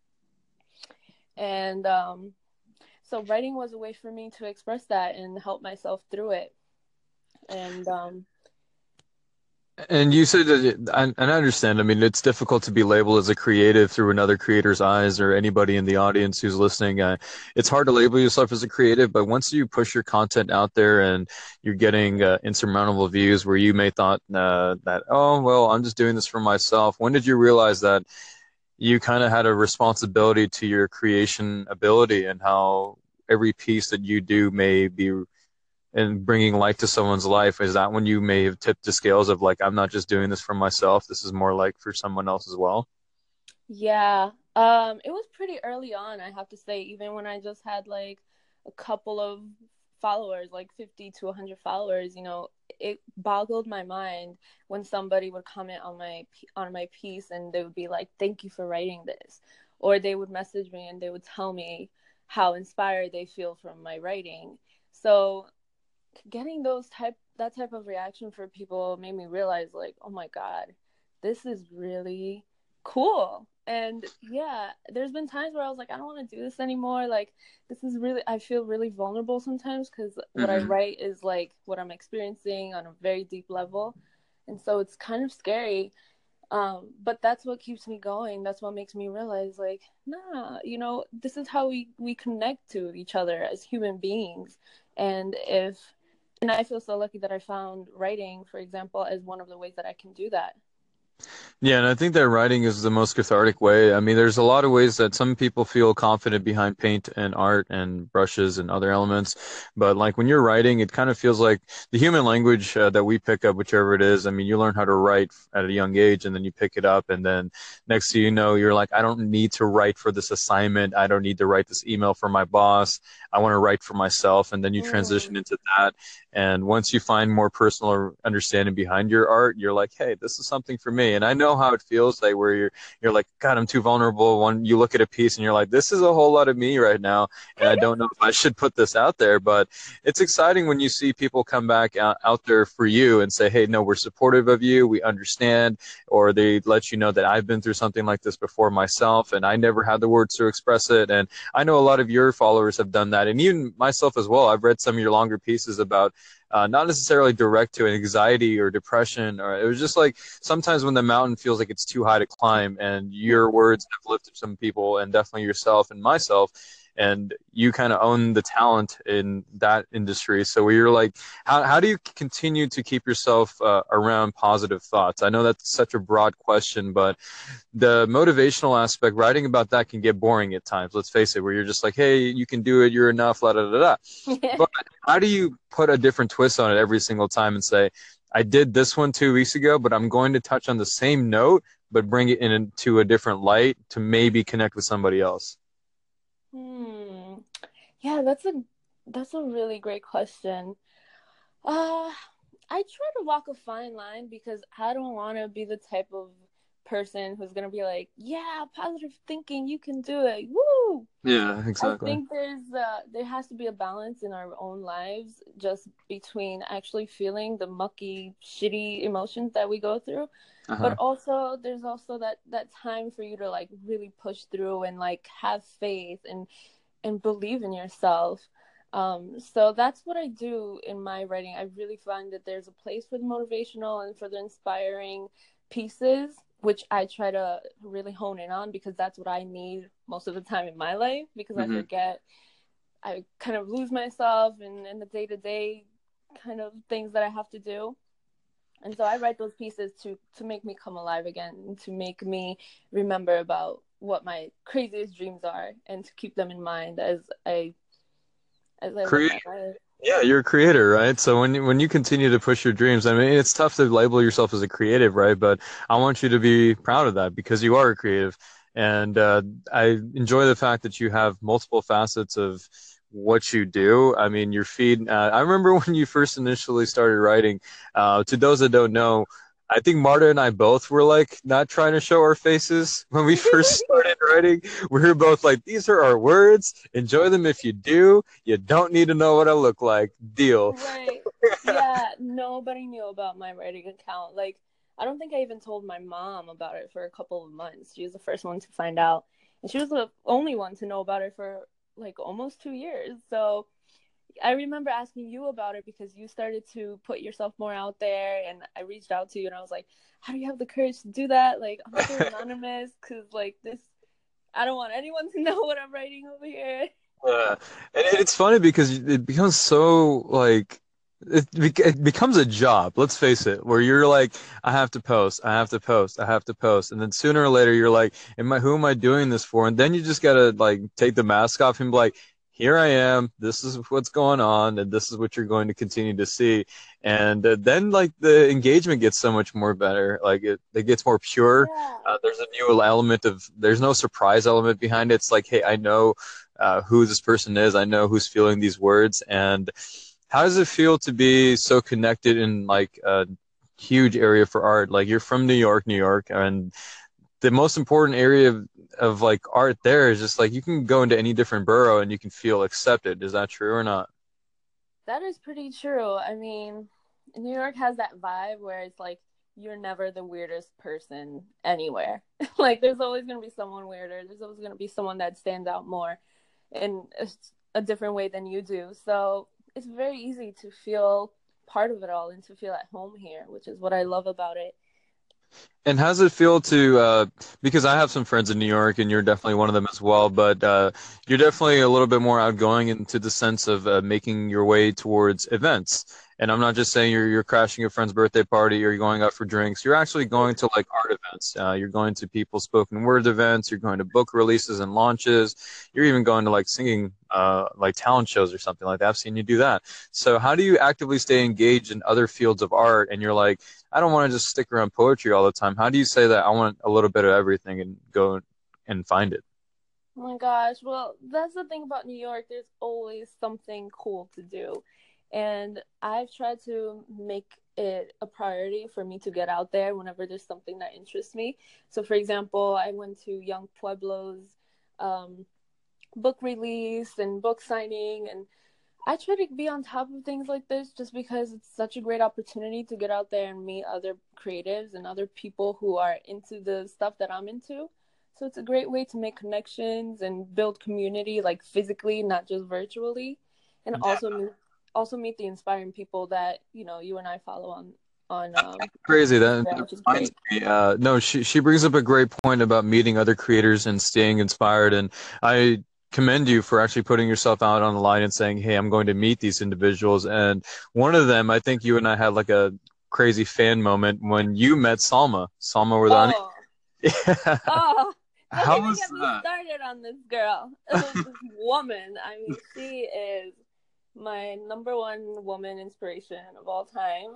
And um, so writing was a way for me to express that and help myself through it. And um, And you said that, and I understand, I mean, it's difficult to be labeled as a creative through another creator's eyes or anybody in the audience who's listening. Uh, it's hard to label yourself as a creative, but once you push your content out there and you're getting uh, insurmountable views where you may thought uh, that, oh, well, I'm just doing this for myself. When did you realize that you kind of had a responsibility to your creation ability and how every piece that you do may be and bringing light to someone's life? Is that when you may have tipped the scales of like, I'm not just doing this for myself, this is more like for someone else as well? Yeah. Um, it was pretty early on, I have to say, even when I just had like a couple of followers, like fifty to one hundred followers, you know, it boggled my mind when somebody would comment on my on my piece and they would be like, "Thank you for writing this," or they would message me and they would tell me how inspired they feel from my writing. So getting those type that type of reaction for people made me realize, like, oh my God, this is really cool. And yeah, there's been times where I was like, I don't want to do this anymore. Like, this is really, I feel really vulnerable sometimes because mm-hmm. what I write is like what I'm experiencing on a very deep level. And so it's kind of scary. Um, but that's what keeps me going. That's what makes me realize, like, nah, you know, this is how we, we connect to each other as human beings. And if, and I feel so lucky that I found writing, for example, as one of the ways that I can do that. Yeah, and I think that writing is the most cathartic way. I mean, there's a lot of ways that some people feel confident behind paint and art and brushes and other elements. But like when you're writing, it kind of feels like the human language uh, that we pick up, whichever it is. I mean, you learn how to write at a young age and then you pick it up. And then next thing you know, you're like, I don't need to write for this assignment. I don't need to write this email for my boss. I want to write for myself. And then you transition mm. into that. And once you find more personal understanding behind your art, you're like, hey, this is something for me. And I know how it feels like where you're you're like, God, I'm too vulnerable. When you look at a piece and you're like, this is a whole lot of me right now, and I don't know if I should put this out there. But it's exciting when you see people come back out, out there for you and say, hey, no, we're supportive of you, we understand, or they let you know that I've been through something like this before myself and I never had the words to express it. And I know a lot of your followers have done that, and even myself as well. I've read some of your longer pieces about Uh, not necessarily direct to anxiety or depression, or it was just like sometimes when the mountain feels like it's too high to climb, and your words have lifted some people and definitely yourself and myself, and you kind of own the talent in that industry. So where you're like, how how do you continue to keep yourself uh, around positive thoughts? I know that's such a broad question, but the motivational aspect, writing about that can get boring at times. Let's face it, where you're just like, hey, you can do it, you're enough, la da da da. But how do you put a different twist on it every single time and say, I did this one two weeks ago, but I'm going to touch on the same note, but bring it into a different light to maybe connect with somebody else? Hmm. Yeah, that's a that's a really great question. Uh, I try to walk a fine line because I don't want to be the type of person who's gonna be like, yeah, positive thinking, you can do it, woo. Yeah, exactly. I think there's uh there has to be a balance in our own lives, just between actually feeling the mucky, shitty emotions that we go through, uh-huh. but also there's also that that time for you to like really push through and like have faith and and believe in yourself. Um, so that's what I do in my writing. I really find that there's a place for the motivational and for the inspiring pieces, which I try to really hone in on because that's what I need most of the time in my life, because mm-hmm. I forget, I kind of lose myself in, in the day-to-day kind of things that I have to do. And so I write those pieces to, to make me come alive again, to make me remember about what my craziest dreams are and to keep them in mind as I, as I Create. Yeah, you're a creator, right? So when you, when you continue to push your dreams, I mean, it's tough to label yourself as a creative, right? But I want you to be proud of that because you are a creative. And uh, I enjoy the fact that you have multiple facets of what you do. I mean, your feed, uh, I remember when you first initially started writing, uh, to those that don't know, I think Marta and I both were like not trying to show our faces when we first started writing. We were both like, these are our words. Enjoy them if you do. You don't need to know what I look like. Deal. Right. Yeah. Nobody knew about my writing account. Like, I don't think I even told my mom about it for a couple of months. She was the first one to find out. And she was the only one to know about it for like almost two years. So I remember asking you about it because you started to put yourself more out there, and I reached out to you and I was like, how do you have the courage to do that? Like, I'm so anonymous because like this, I don't want anyone to know what I'm writing over here. Yeah, and it's funny because it becomes so like, it, it becomes a job, let's face it, where you're like, I have to post, I have to post, I have to post. And then sooner or later you're like, am I, who am I doing this for? And then you just got to like take the mask off and be like, here I am. This is what's going on, and this is what you're going to continue to see. And uh, then, like, the engagement gets so much more better. Like, it, it gets more pure. Yeah. Uh, there's a new element of, there's no surprise element behind it. It's like, hey, I know uh, who this person is. I know who's feeling these words. And how does it feel to be so connected in, like, a huge area for art? Like, you're from New York, New York, and the most important area of, of like art there is just like you can go into any different borough and you can feel accepted. Is that true or not? That is pretty true. I mean, New York has that vibe where it's like you're never the weirdest person anywhere. Like there's always going to be someone weirder. There's always going to be someone that stands out more in a, a different way than you do. So it's very easy to feel part of it all and to feel at home here, which is what I love about it. And how does it feel to, uh, because I have some friends in New York and you're definitely one of them as well, but uh, you're definitely a little bit more outgoing into the sense of uh, making your way towards events. And I'm not just saying you're you're crashing a friend's birthday party or you're going out for drinks. You're actually going to like art events. Uh, you're going to people's spoken word events. You're going to book releases and launches. You're even going to like singing, uh, like talent shows or something like that. I've seen you do that. So how do you actively stay engaged in other fields of art? And you're like, I don't want to just stick around poetry all the time. How do you say that I want a little bit of everything and go and find it? Oh my gosh. Well, that's the thing about New York. There's always something cool to do. And I've tried to make it a priority for me to get out there whenever there's something that interests me. So, for example, I went to Young Pueblo's um, book release and book signing. And I try to be on top of things like this just because it's such a great opportunity to get out there and meet other creatives and other people who are into the stuff that I'm into. So it's a great way to make connections and build community, like physically, not just virtually. And Yeah. also meet, also meet the inspiring people that, you know, you and I follow on, on um, Crazy. That, Instagram, that which is reminds great. me. Uh, no, she she brings up a great point about meeting other creators and staying inspired. And I commend you for actually putting yourself out on the line and saying, "Hey, I'm going to meet these individuals." And one of them, I think you and I had like a crazy fan moment when you met Salma. Salma Wardani. Oh, Yeah. oh. Don't How even was get me that? started on this girl. This woman. I mean, she is my number one woman inspiration of all time.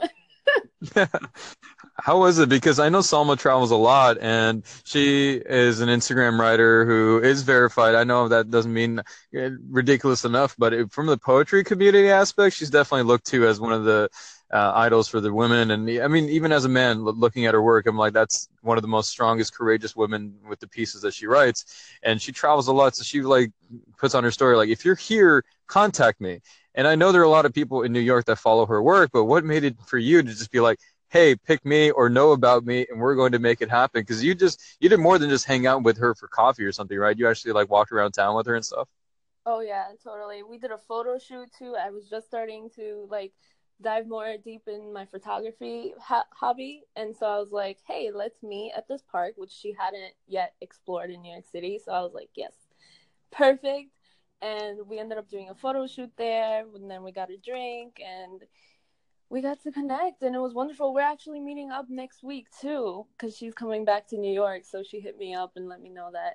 How was it? Because I know Salma travels a lot and she is an Instagram writer who is verified. I know that doesn't mean uh, ridiculous enough, but it, from the poetry community aspect, she's definitely looked to as one of the uh, idols for the women. And I mean, even as a man lo- looking at her work, I'm like, that's one of the most strongest, courageous women with the pieces that she writes. And she travels a lot. So she like puts on her story, like, if you're here, contact me. And I know there are a lot of people in New York that follow her work, but what made it for you to just be like, hey, pick me or know about me and we're going to make it happen? Because you just, you did more than just hang out with her for coffee or something, right? You actually like walked around town with her and stuff. Oh yeah, totally. We did a photo shoot too. I was just starting to like dive more deep in my photography ho- hobby, and so I was like, "Hey, let's meet at this park," which she hadn't yet explored in New York City. So I was like, "Yes, perfect." And we ended up doing a photo shoot there, and then we got a drink, and we got to connect, and it was wonderful. We're actually meeting up next week too, because she's coming back to New York. So she hit me up and let me know that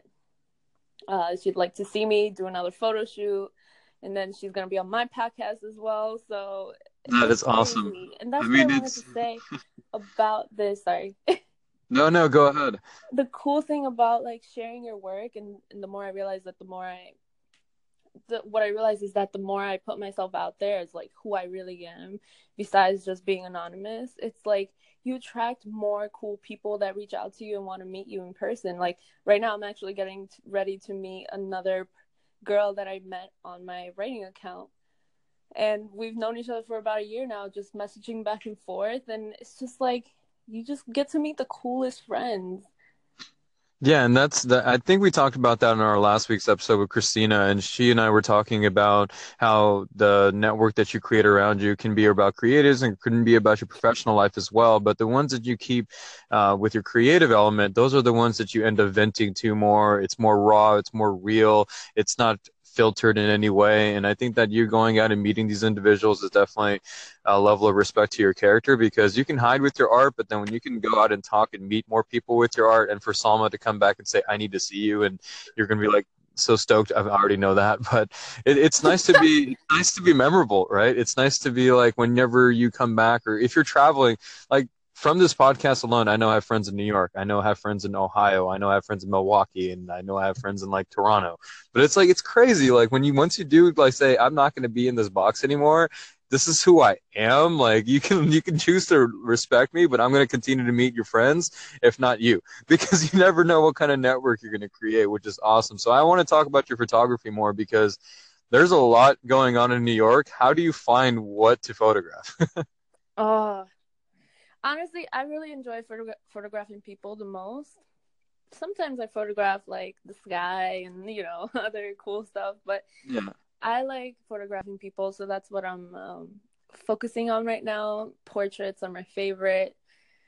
uh, she'd like to see me do another photo shoot, and then she's gonna be on my podcast as well. So That it's is awesome. crazy, and I that's what I mean, wanted to it's say about this. Sorry. no, no, go ahead. The cool thing about like sharing your work, and, and the more I realize that the more I the, what I realize is that the more I put myself out there as like who I really am, besides just being anonymous, it's like you attract more cool people that reach out to you and want to meet you in person. Like right now, I'm actually getting t- ready to meet another girl that I met on my writing account. And we've known each other for about a year now, just messaging back and forth. And it's just like, you just get to meet the coolest friends. Yeah, and that's the, I think we talked about that in our last week's episode with Christina, and she and I were talking about how the network that you create around you can be about creatives and can be about your professional life as well. But the ones that you keep uh, with your creative element, those are the ones that you end up venting to more. It's more raw, it's more real, it's not filtered in any way. And I think that you going out and meeting these individuals is definitely a level of respect to your character, because you can hide with your art, but then when you can go out and talk and meet more people with your art, and for Salma to come back and say, I need to see you, and you're going to be like, so stoked. I already know that, but it, it's nice to be it's nice to be memorable, right? It's nice to be like whenever you come back, or if you're traveling, like from this podcast alone, I know I have friends in New York. I know I have friends in Ohio. I know I have friends in Milwaukee, and I know I have friends in like Toronto. But it's like it's crazy. Like when you once you do like say, I'm not going to be in this box anymore. This is who I am. Like you can you can choose to respect me, but I'm going to continue to meet your friends, if not you, because you never know what kind of network you're going to create, which is awesome. So I want to talk about your photography more because there's a lot going on in New York. How do you find what to photograph? Oh, honestly, I really enjoy photogra- photographing people the most. Sometimes I photograph like the sky and, you know, other cool stuff, but Yeah. I like photographing people, so that's what I'm um, focusing on right now. Portraits are my favorite.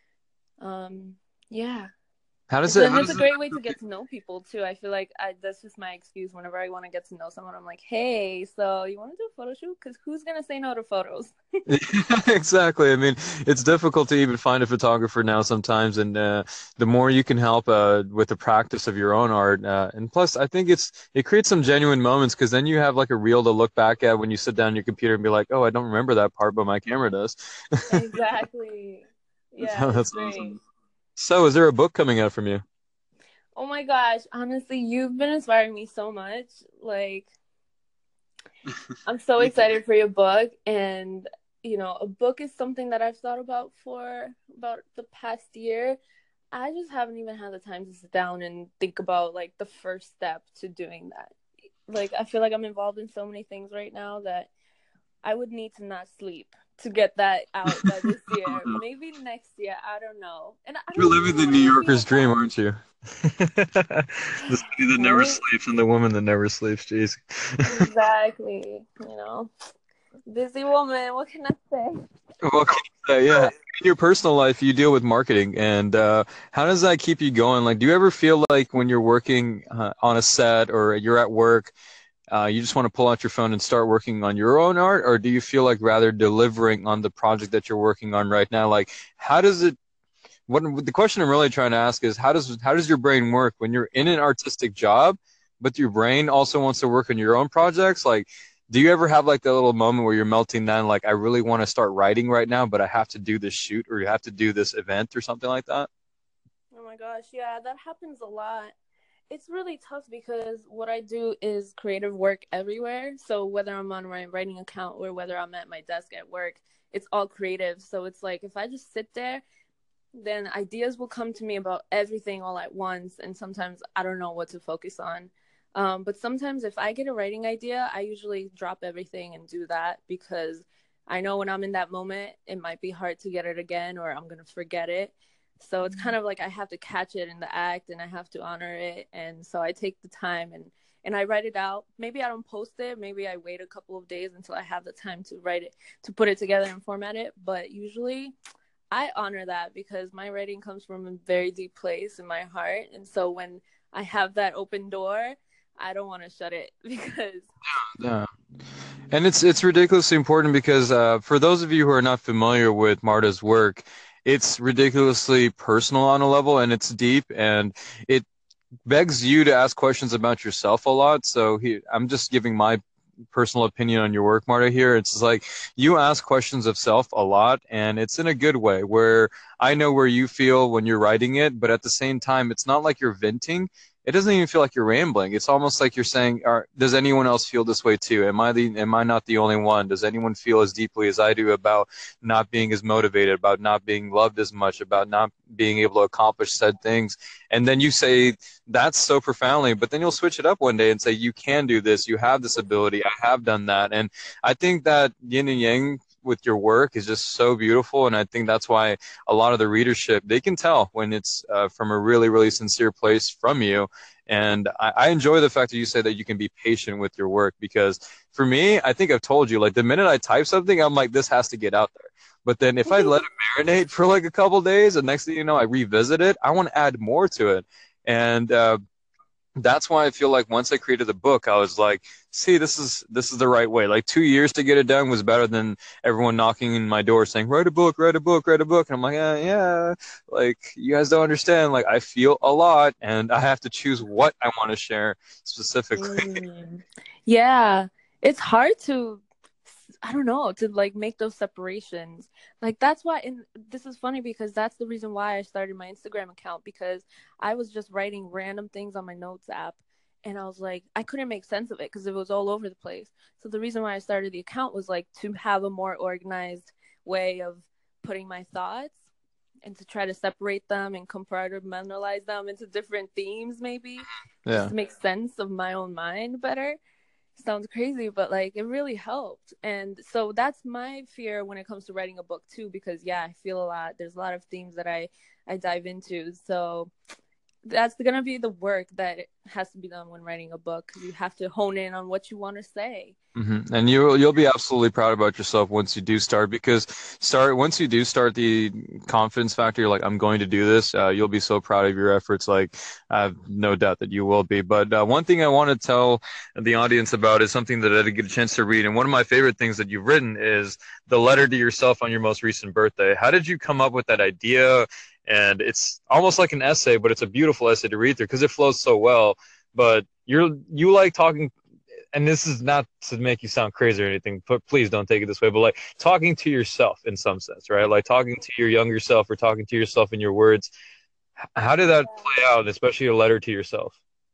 Um, yeah. How does It's, it? and How it's a does it? great way to get to know people too. I feel like I, that's just my excuse whenever I want to get to know someone. I'm like, hey, so you want to do a photo shoot? Because who's gonna say no to photos? Exactly. I mean, it's difficult to even find a photographer now sometimes, and uh, the more you can help uh, with the practice of your own art, uh, and plus, I think it's it creates some genuine moments because then you have like a reel to look back at when you sit down on your computer and be like, oh, I don't remember that part, but my camera does. Exactly. Yeah, it's That's great. awesome. So, is there a book coming out from you? Oh my gosh, honestly, you've been inspiring me so much. Like, I'm so excited for your book. And, you know, a book is something that I've thought about for about the past year. I just haven't even had the time to sit down and think about, like, the first step to doing that. Like, I feel like I'm involved in so many things right now that I would need to not sleep to get that out by this year. Maybe next year. I don't know. And I You're don't living even the want New it to be Yorker's like dream, that. aren't you? The city that never Right? sleeps and the woman that never sleeps. Jeez. Exactly. You know, busy woman. What can I say? What can you say? Yeah. In your personal life, you deal with marketing, and uh, how does that keep you going? Like, do you ever feel like when you're working uh, on a set or you're at work, uh, you just want to pull out your phone and start working on your own art, or do you feel like rather delivering on the project that you're working on right now? Like, how does it? What the question I'm really trying to ask is how does how does your brain work when you're in an artistic job, but your brain also wants to work on your own projects? Like, do you ever have like that little moment where you're melting down, like I really want to start writing right now, but I have to do this shoot or you have to do this event or something like that? Oh my gosh, yeah, that happens a lot. It's really tough because what I do is creative work everywhere. So whether I'm on my writing account or whether I'm at my desk at work, it's all creative. So it's like if I just sit there, then ideas will come to me about everything all at once. And sometimes I don't know what to focus on. Um, but sometimes if I get a writing idea, I usually drop everything and do that because I know when I'm in that moment, it might be hard to get it again or I'm going to forget it. So it's kind of like I have to catch it in the act and I have to honor it. And so I take the time and, and I write it out. Maybe I don't post it. Maybe I wait a couple of days until I have the time to write it, to put it together and format it. But usually I honor that because my writing comes from a very deep place in my heart. And so when I have that open door, I don't want to shut it because Yeah. And it's it's ridiculously important because uh, for those of you who are not familiar with Marta's work, it's ridiculously personal on a level and it's deep and it begs you to ask questions about yourself a lot. So he, I'm just giving my personal opinion on your work, Marta, here. It's like you ask questions of self a lot, and it's in a good way where I know where you feel when you're writing it, but at the same time, it's not like you're venting. It doesn't even feel like you're rambling. It's almost like you're saying, Are, does anyone else feel this way too? Am I the, am I not the only one? Does anyone feel as deeply as I do about not being as motivated, about not being loved as much, about not being able to accomplish said things? And then you say, that's so profoundly, but then you'll switch it up one day and say, you can do this, you have this ability, I have done that. And I think that yin and yang with your work is just so beautiful, and I think that's why a lot of the readership, they can tell when it's uh, from a really really sincere place from you. And I, I enjoy the fact that you say that you can be patient with your work, because for me, I think I've told you, like the minute I type something, I'm like, this has to get out there. But then if I let it marinate for like a couple days and next thing you know I revisit it, I want to add more to it. And uh, that's why I feel like once I created the book, I was like, see, this is this is the right way. Like two years to get it done was better than everyone knocking in my door saying, write a book, write a book, write a book. And I'm like, yeah, yeah, like you guys don't understand. Like I feel a lot and I have to choose what I want to share specifically. Mm. Yeah, it's hard to, I don't know, to like make those separations. Like that's why, and this is funny because that's the reason why I started my Instagram account, because I was just writing random things on my notes app and I was like, I couldn't make sense of it because it was all over the place. So the reason why I started the account was like to have a more organized way of putting my thoughts and to try to separate them and compartmentalize them into different themes, maybe just Yeah. to make sense of my own mind better. Sounds crazy, but like it really helped. And so that's my fear when it comes to writing a book too, because yeah, I feel a lot. There's a lot of themes that I I dive into. So that's gonna be the work that has to be done when writing a book, because you have to hone in on what you want to say. Mm-hmm. And you you'll be absolutely proud about yourself once you do start, because start once you do start the confidence factor, you're like, I'm going to do this. Uh, you'll be so proud of your efforts. Like I have no doubt that you will be. But uh, one thing I want to tell the audience about is something that I didn't get a chance to read. And one of my favorite things that you've written is the letter to yourself on your most recent birthday. How did you come up with that idea? And it's almost like an essay, but it's a beautiful essay to read through because it flows so well. But you're you like talking, and this is not to make you sound crazy or anything, but please don't take it this way, but like talking to yourself in some sense, right? Like talking to your younger self or talking to yourself in your words. How did that play out, especially a letter to yourself?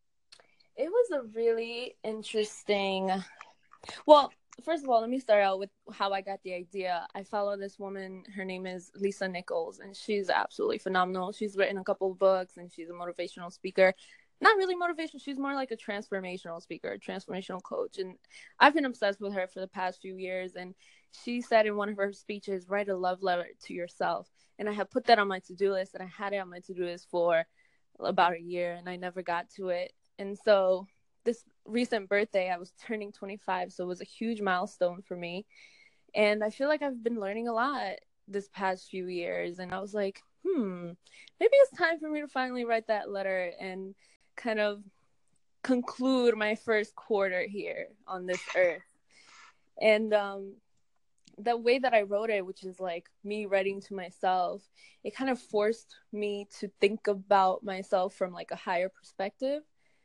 It was a really interesting, well, first of all, let me start out with how I got the idea. I follow this woman, her name is Lisa Nichols, and she's absolutely phenomenal. She's written a couple of books and she's a motivational speaker. Not really motivational, she's more like a transformational speaker, a transformational coach. And I've been obsessed with her for the past few years. And she said in one of her speeches, write a love letter to yourself. And I had put that on my to-do list, and I had it on my to-do list for about a year, and I never got to it. And so this recent birthday, I was turning twenty-five, so it was a huge milestone for me. And I feel like I've been learning a lot this past few years. And I was like, hmm, maybe it's time for me to finally write that letter and kind of conclude my first quarter here on this earth. And um, the way that I wrote it, which is like me writing to myself, it kind of forced me to think about myself from like a higher perspective.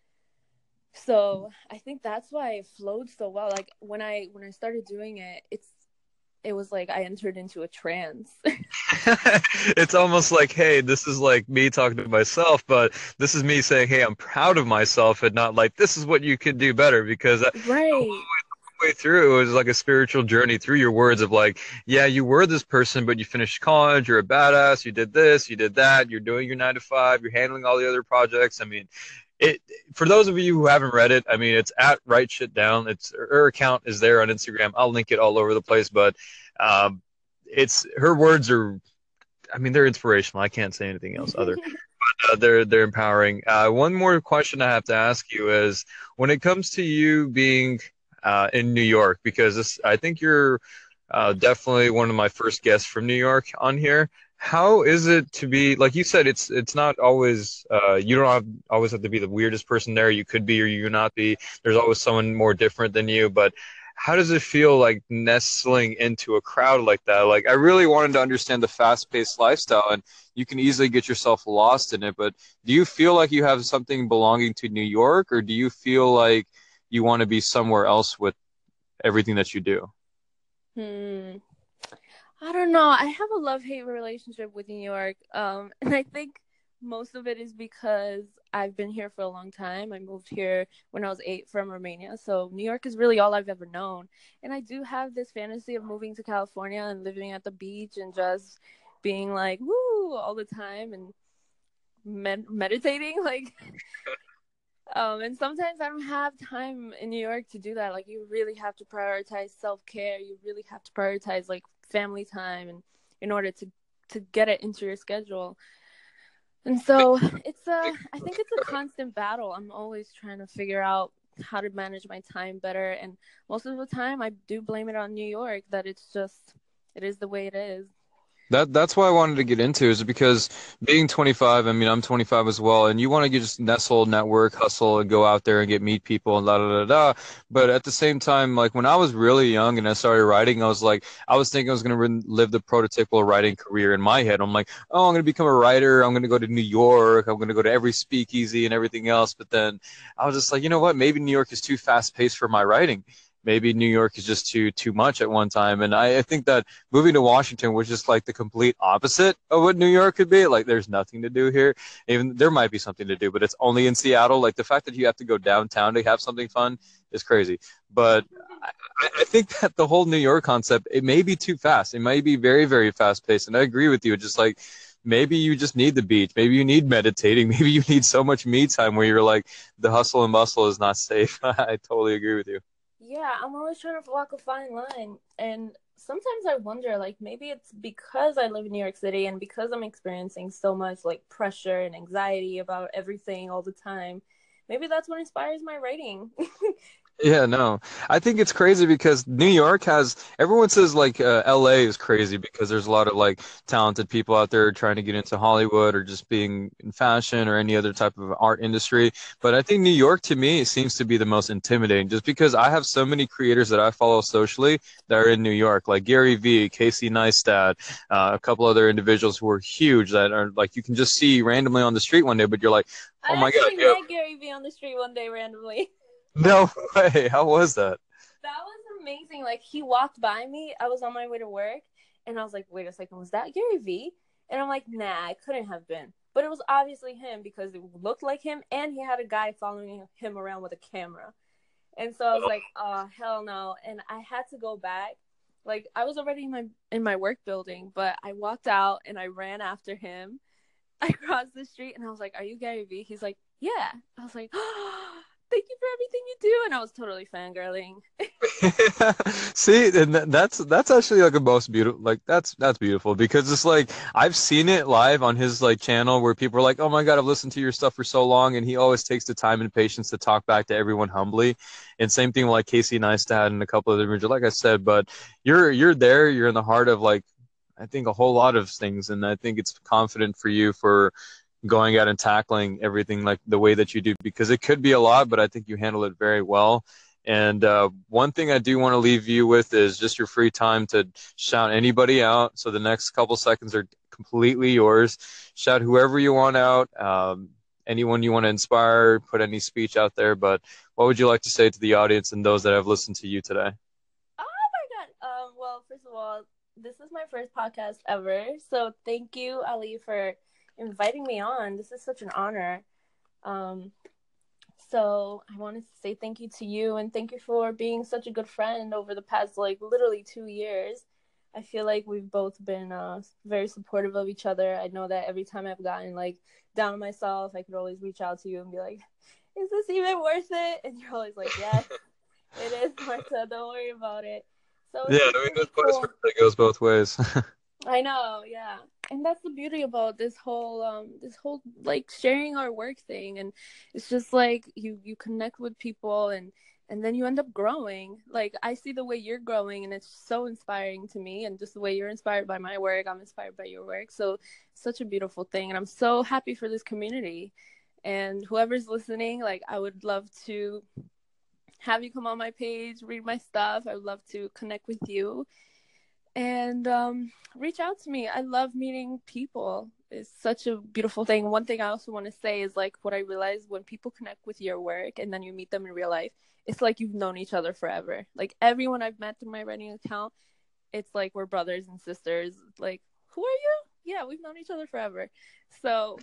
So I think that's why it flowed so well. Like when I when I started doing it, it's it was like I entered into a trance. It's almost like, hey, this is like me talking to myself, but this is me saying, hey, I'm proud of myself, and not like this is what you could do better. Because Right. way through, it was like a spiritual journey through your words of like, yeah, you were this person, but you finished college, you're a badass, you did this, you did that, you're doing your nine to five, you're handling all the other projects. I mean, it for those of you who haven't read it, I mean, it's at Write Shit Down. It's her account is there on Instagram. I'll link it all over the place, but um, it's her words are, I mean, they're inspirational. I can't say anything else other. Uh, they're they're empowering. Uh, one more question I have to ask you is, when it comes to you being uh, in New York, because this, I think you're uh, definitely one of my first guests from New York on here. How is it to be, like you said, it's it's not always, uh, you don't have, always have to be the weirdest person there. You could be or you not be. There's always someone more different than you. But how does it feel like nestling into a crowd like that? Like I really wanted to understand the fast-paced lifestyle, and you can easily get yourself lost in it. But do you feel like you have something belonging to New York, or do you feel like you want to be somewhere else with everything that you do? Hmm. I don't know. I have a love-hate relationship with New York. Um, and I think most of it is because I've been here for a long time. I moved here when I was eight from Romania. So New York is really all I've ever known. And I do have this fantasy of moving to California and living at the beach and just being like, woo, all the time and med- meditating. Like, um, and sometimes I don't have time in New York to do that. Like, you really have to prioritize self-care. You really have to prioritize, like, family time and in order to, to get it into your schedule. And so it's a, I think it's a constant battle. I'm always trying to figure out how to manage my time better. And most of the time I do blame it on New York, that it's just, it is the way it is. That that's why I wanted to get into is because being twenty-five, I mean, I'm twenty-five as well, and you want to get just nestle, network, hustle, and go out there and get meet people and da da da da. But at the same time, like when I was really young and I started writing, I was like, I was thinking I was going to live the prototypical writing career in my head. I'm like, oh, I'm going to become a writer. I'm going to go to New York. I'm going to go to every speakeasy and everything else. But then I was just like, you know what? Maybe New York is too fast paced for my writing. Maybe New York is just too too much at one time. And I, I think that moving to Washington was just like the complete opposite of what New York could be. Like there's nothing to do here. Even there might be something to do, but it's only in Seattle. Like the fact that you have to go downtown to have something fun is crazy. But I, I think that the whole New York concept, it may be too fast. It might be very, very fast paced. And I agree with you. Just like maybe you just need the beach. Maybe you need meditating. Maybe you need so much me time where you're like the hustle and bustle is not safe. I totally agree with you. Yeah, I'm always trying to walk a fine line. And sometimes I wonder, like, maybe it's because I live in New York City and because I'm experiencing so much, like, pressure and anxiety about everything all the time. Maybe that's what inspires my writing. Yeah, no. I think it's crazy because New York has everyone says like uh, L A is crazy because there's a lot of like talented people out there trying to get into Hollywood or just being in fashion or any other type of art industry. But I think New York to me seems to be the most intimidating just because I have so many creators that I follow socially that are in New York, like Gary Vee, Casey Neistat, uh, a couple other individuals who are huge that are like you can just see randomly on the street one day, but you're like, oh I my God, actually yo, met Gary Vee on the street one day randomly. no way. How was that? That was amazing. Like, he walked by me. I was on my way to work, and I was like, wait a second, was that Gary Vee? And I'm like, nah, it couldn't have been. But it was obviously him because it looked like him, and he had a guy following him around with a camera. And so I was like, oh, hell no. And I had to go back. Like, I was already in my in my work building, but I walked out, and I ran after him. I crossed the street, and I was like, are you Gary Vee? He's like, yeah. I was like, oh, thank you for everything you do. And I was totally fangirling. See, and th- that's that's actually like a most beautiful, like that's that's beautiful because it's like I've seen it live on his like channel where people are like, "Oh my God, I've listened to your stuff for so long," and he always takes the time and patience to talk back to everyone humbly. And same thing with like Casey Neistat and a couple of the like I said, but you're you're there, you're in the heart of like I think a whole lot of things, and I think it's confident for you for going out and tackling everything like the way that you do because it could be a lot, but I think you handle it very well. And uh, one thing I do want to leave you with is just your free time to shout anybody out. So the next couple seconds are completely yours. Shout whoever you want out, um, anyone you want to inspire, put any speech out there. But what would you like to say to the audience and those that have listened to you today? Oh my God. Um, well, first of all, this is my first podcast ever. So thank you, Ali, for inviting me on. This is such an honor. Um, so I wanted to say thank you to you and thank you for being such a good friend over the past, like, literally two years. I feel like we've both been uh, very supportive of each other. I know that every time I've gotten, like, down on myself, I could always reach out to you and be like, is this even worth it? And you're always like, yes, it is, Marta. Don't worry about it. So Yeah, it's I mean, really that's cool. it goes both ways. I know, yeah. And that's the beauty about this whole um this whole like sharing our work thing, and it's just like you you connect with people and and then you end up growing. Like, I see the way you're growing and it's so inspiring to me, and just the way you're inspired by my work, I'm inspired by your work. So it's such a beautiful thing, and I'm so happy for this community. And whoever's listening, like, I would love to have you come on my page, read my stuff. I would love to connect with you. And um, reach out to me. I love meeting people. It's such a beautiful thing. One thing I also want to say is, like, what I realized when people connect with your work and then you meet them in real life, it's like you've known each other forever. Like, everyone I've met through my writing account, it's like we're brothers and sisters. Like, who are you? Yeah, we've known each other forever. So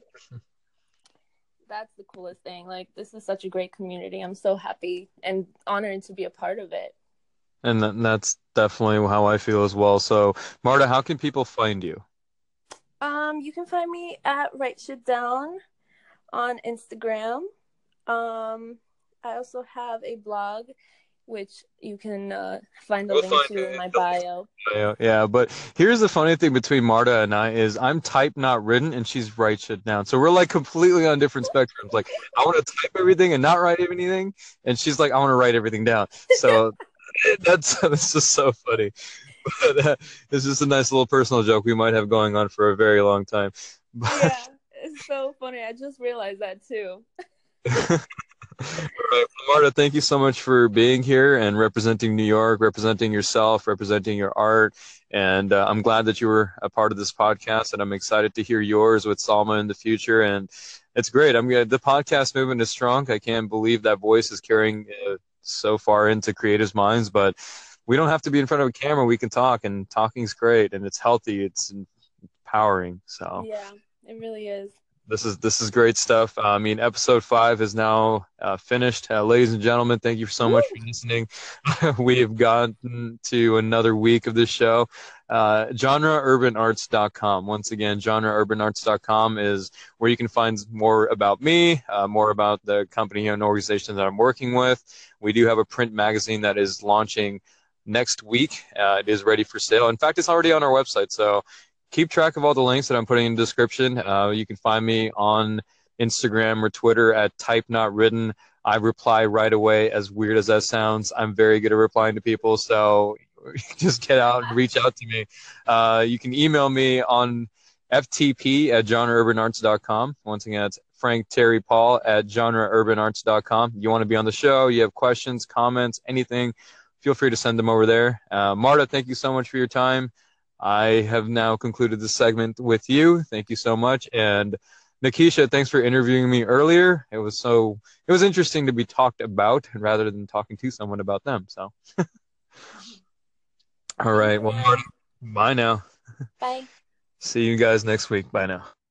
that's the coolest thing. Like, this is such a great community. I'm so happy and honored to be a part of it. And th- that's definitely how I feel as well. So, Marta, how can people find you? Um, you can find me at Write Shit Down on Instagram. Um, I also have a blog, which you can uh, find the We'll link find to in it. my bio. Yeah, yeah, but here's the funny thing between Marta and I is I'm type not written and she's write shit down. So we're like completely on different spectrums. Like I want to type everything and not write anything, and she's like I want to write everything down. So that's that's just so funny. But, uh, it's just a nice little personal joke we might have going on for a very long time. But, Yeah, it's so funny. I just realized that too. all right, Marta, thank you so much for being here and representing New York, representing yourself, representing your art. And uh, I'm glad that you were a part of this podcast, and I'm excited to hear yours with Salma in the future. And it's great. I'm gonna, the podcast movement is strong. I can't believe that voice is carrying uh, so far into creatives' minds, but we don't have to be in front of a camera. We can talk, and talking's great, and it's healthy. It's empowering. So Yeah, it really is. this is this is great stuff. Uh, I mean, episode five is now uh, finished. Uh, ladies and gentlemen, thank you so much for listening. We have gotten to another week of this show. Uh, genre urban arts dot com. Once again, genre urban arts dot com is where you can find more about me, uh, more about the company and organization that I'm working with. We do have a print magazine that is launching next week. Uh, it is ready for sale. In fact, it's already on our website. So keep track of all the links that I'm putting in the description. Uh, you can find me on Instagram or Twitter at Type Not Written. I reply right away, as weird as that sounds. I'm very good at replying to people, so just get out and reach out to me. Uh, you can email me on F T P at genre urban arts dot com. Once again, it's Frank Terry Paul at genre urban arts dot com. You want to be on the show, you have questions, comments, anything, feel free to send them over there. Uh, Marta, thank you so much for your time. I have now concluded this segment with you. Thank you so much. And Nikisha, thanks for interviewing me earlier. It was so, it was interesting to be talked about rather than talking to someone about them. So, all right. Well, Marta, bye now. Bye. See you guys next week. Bye now.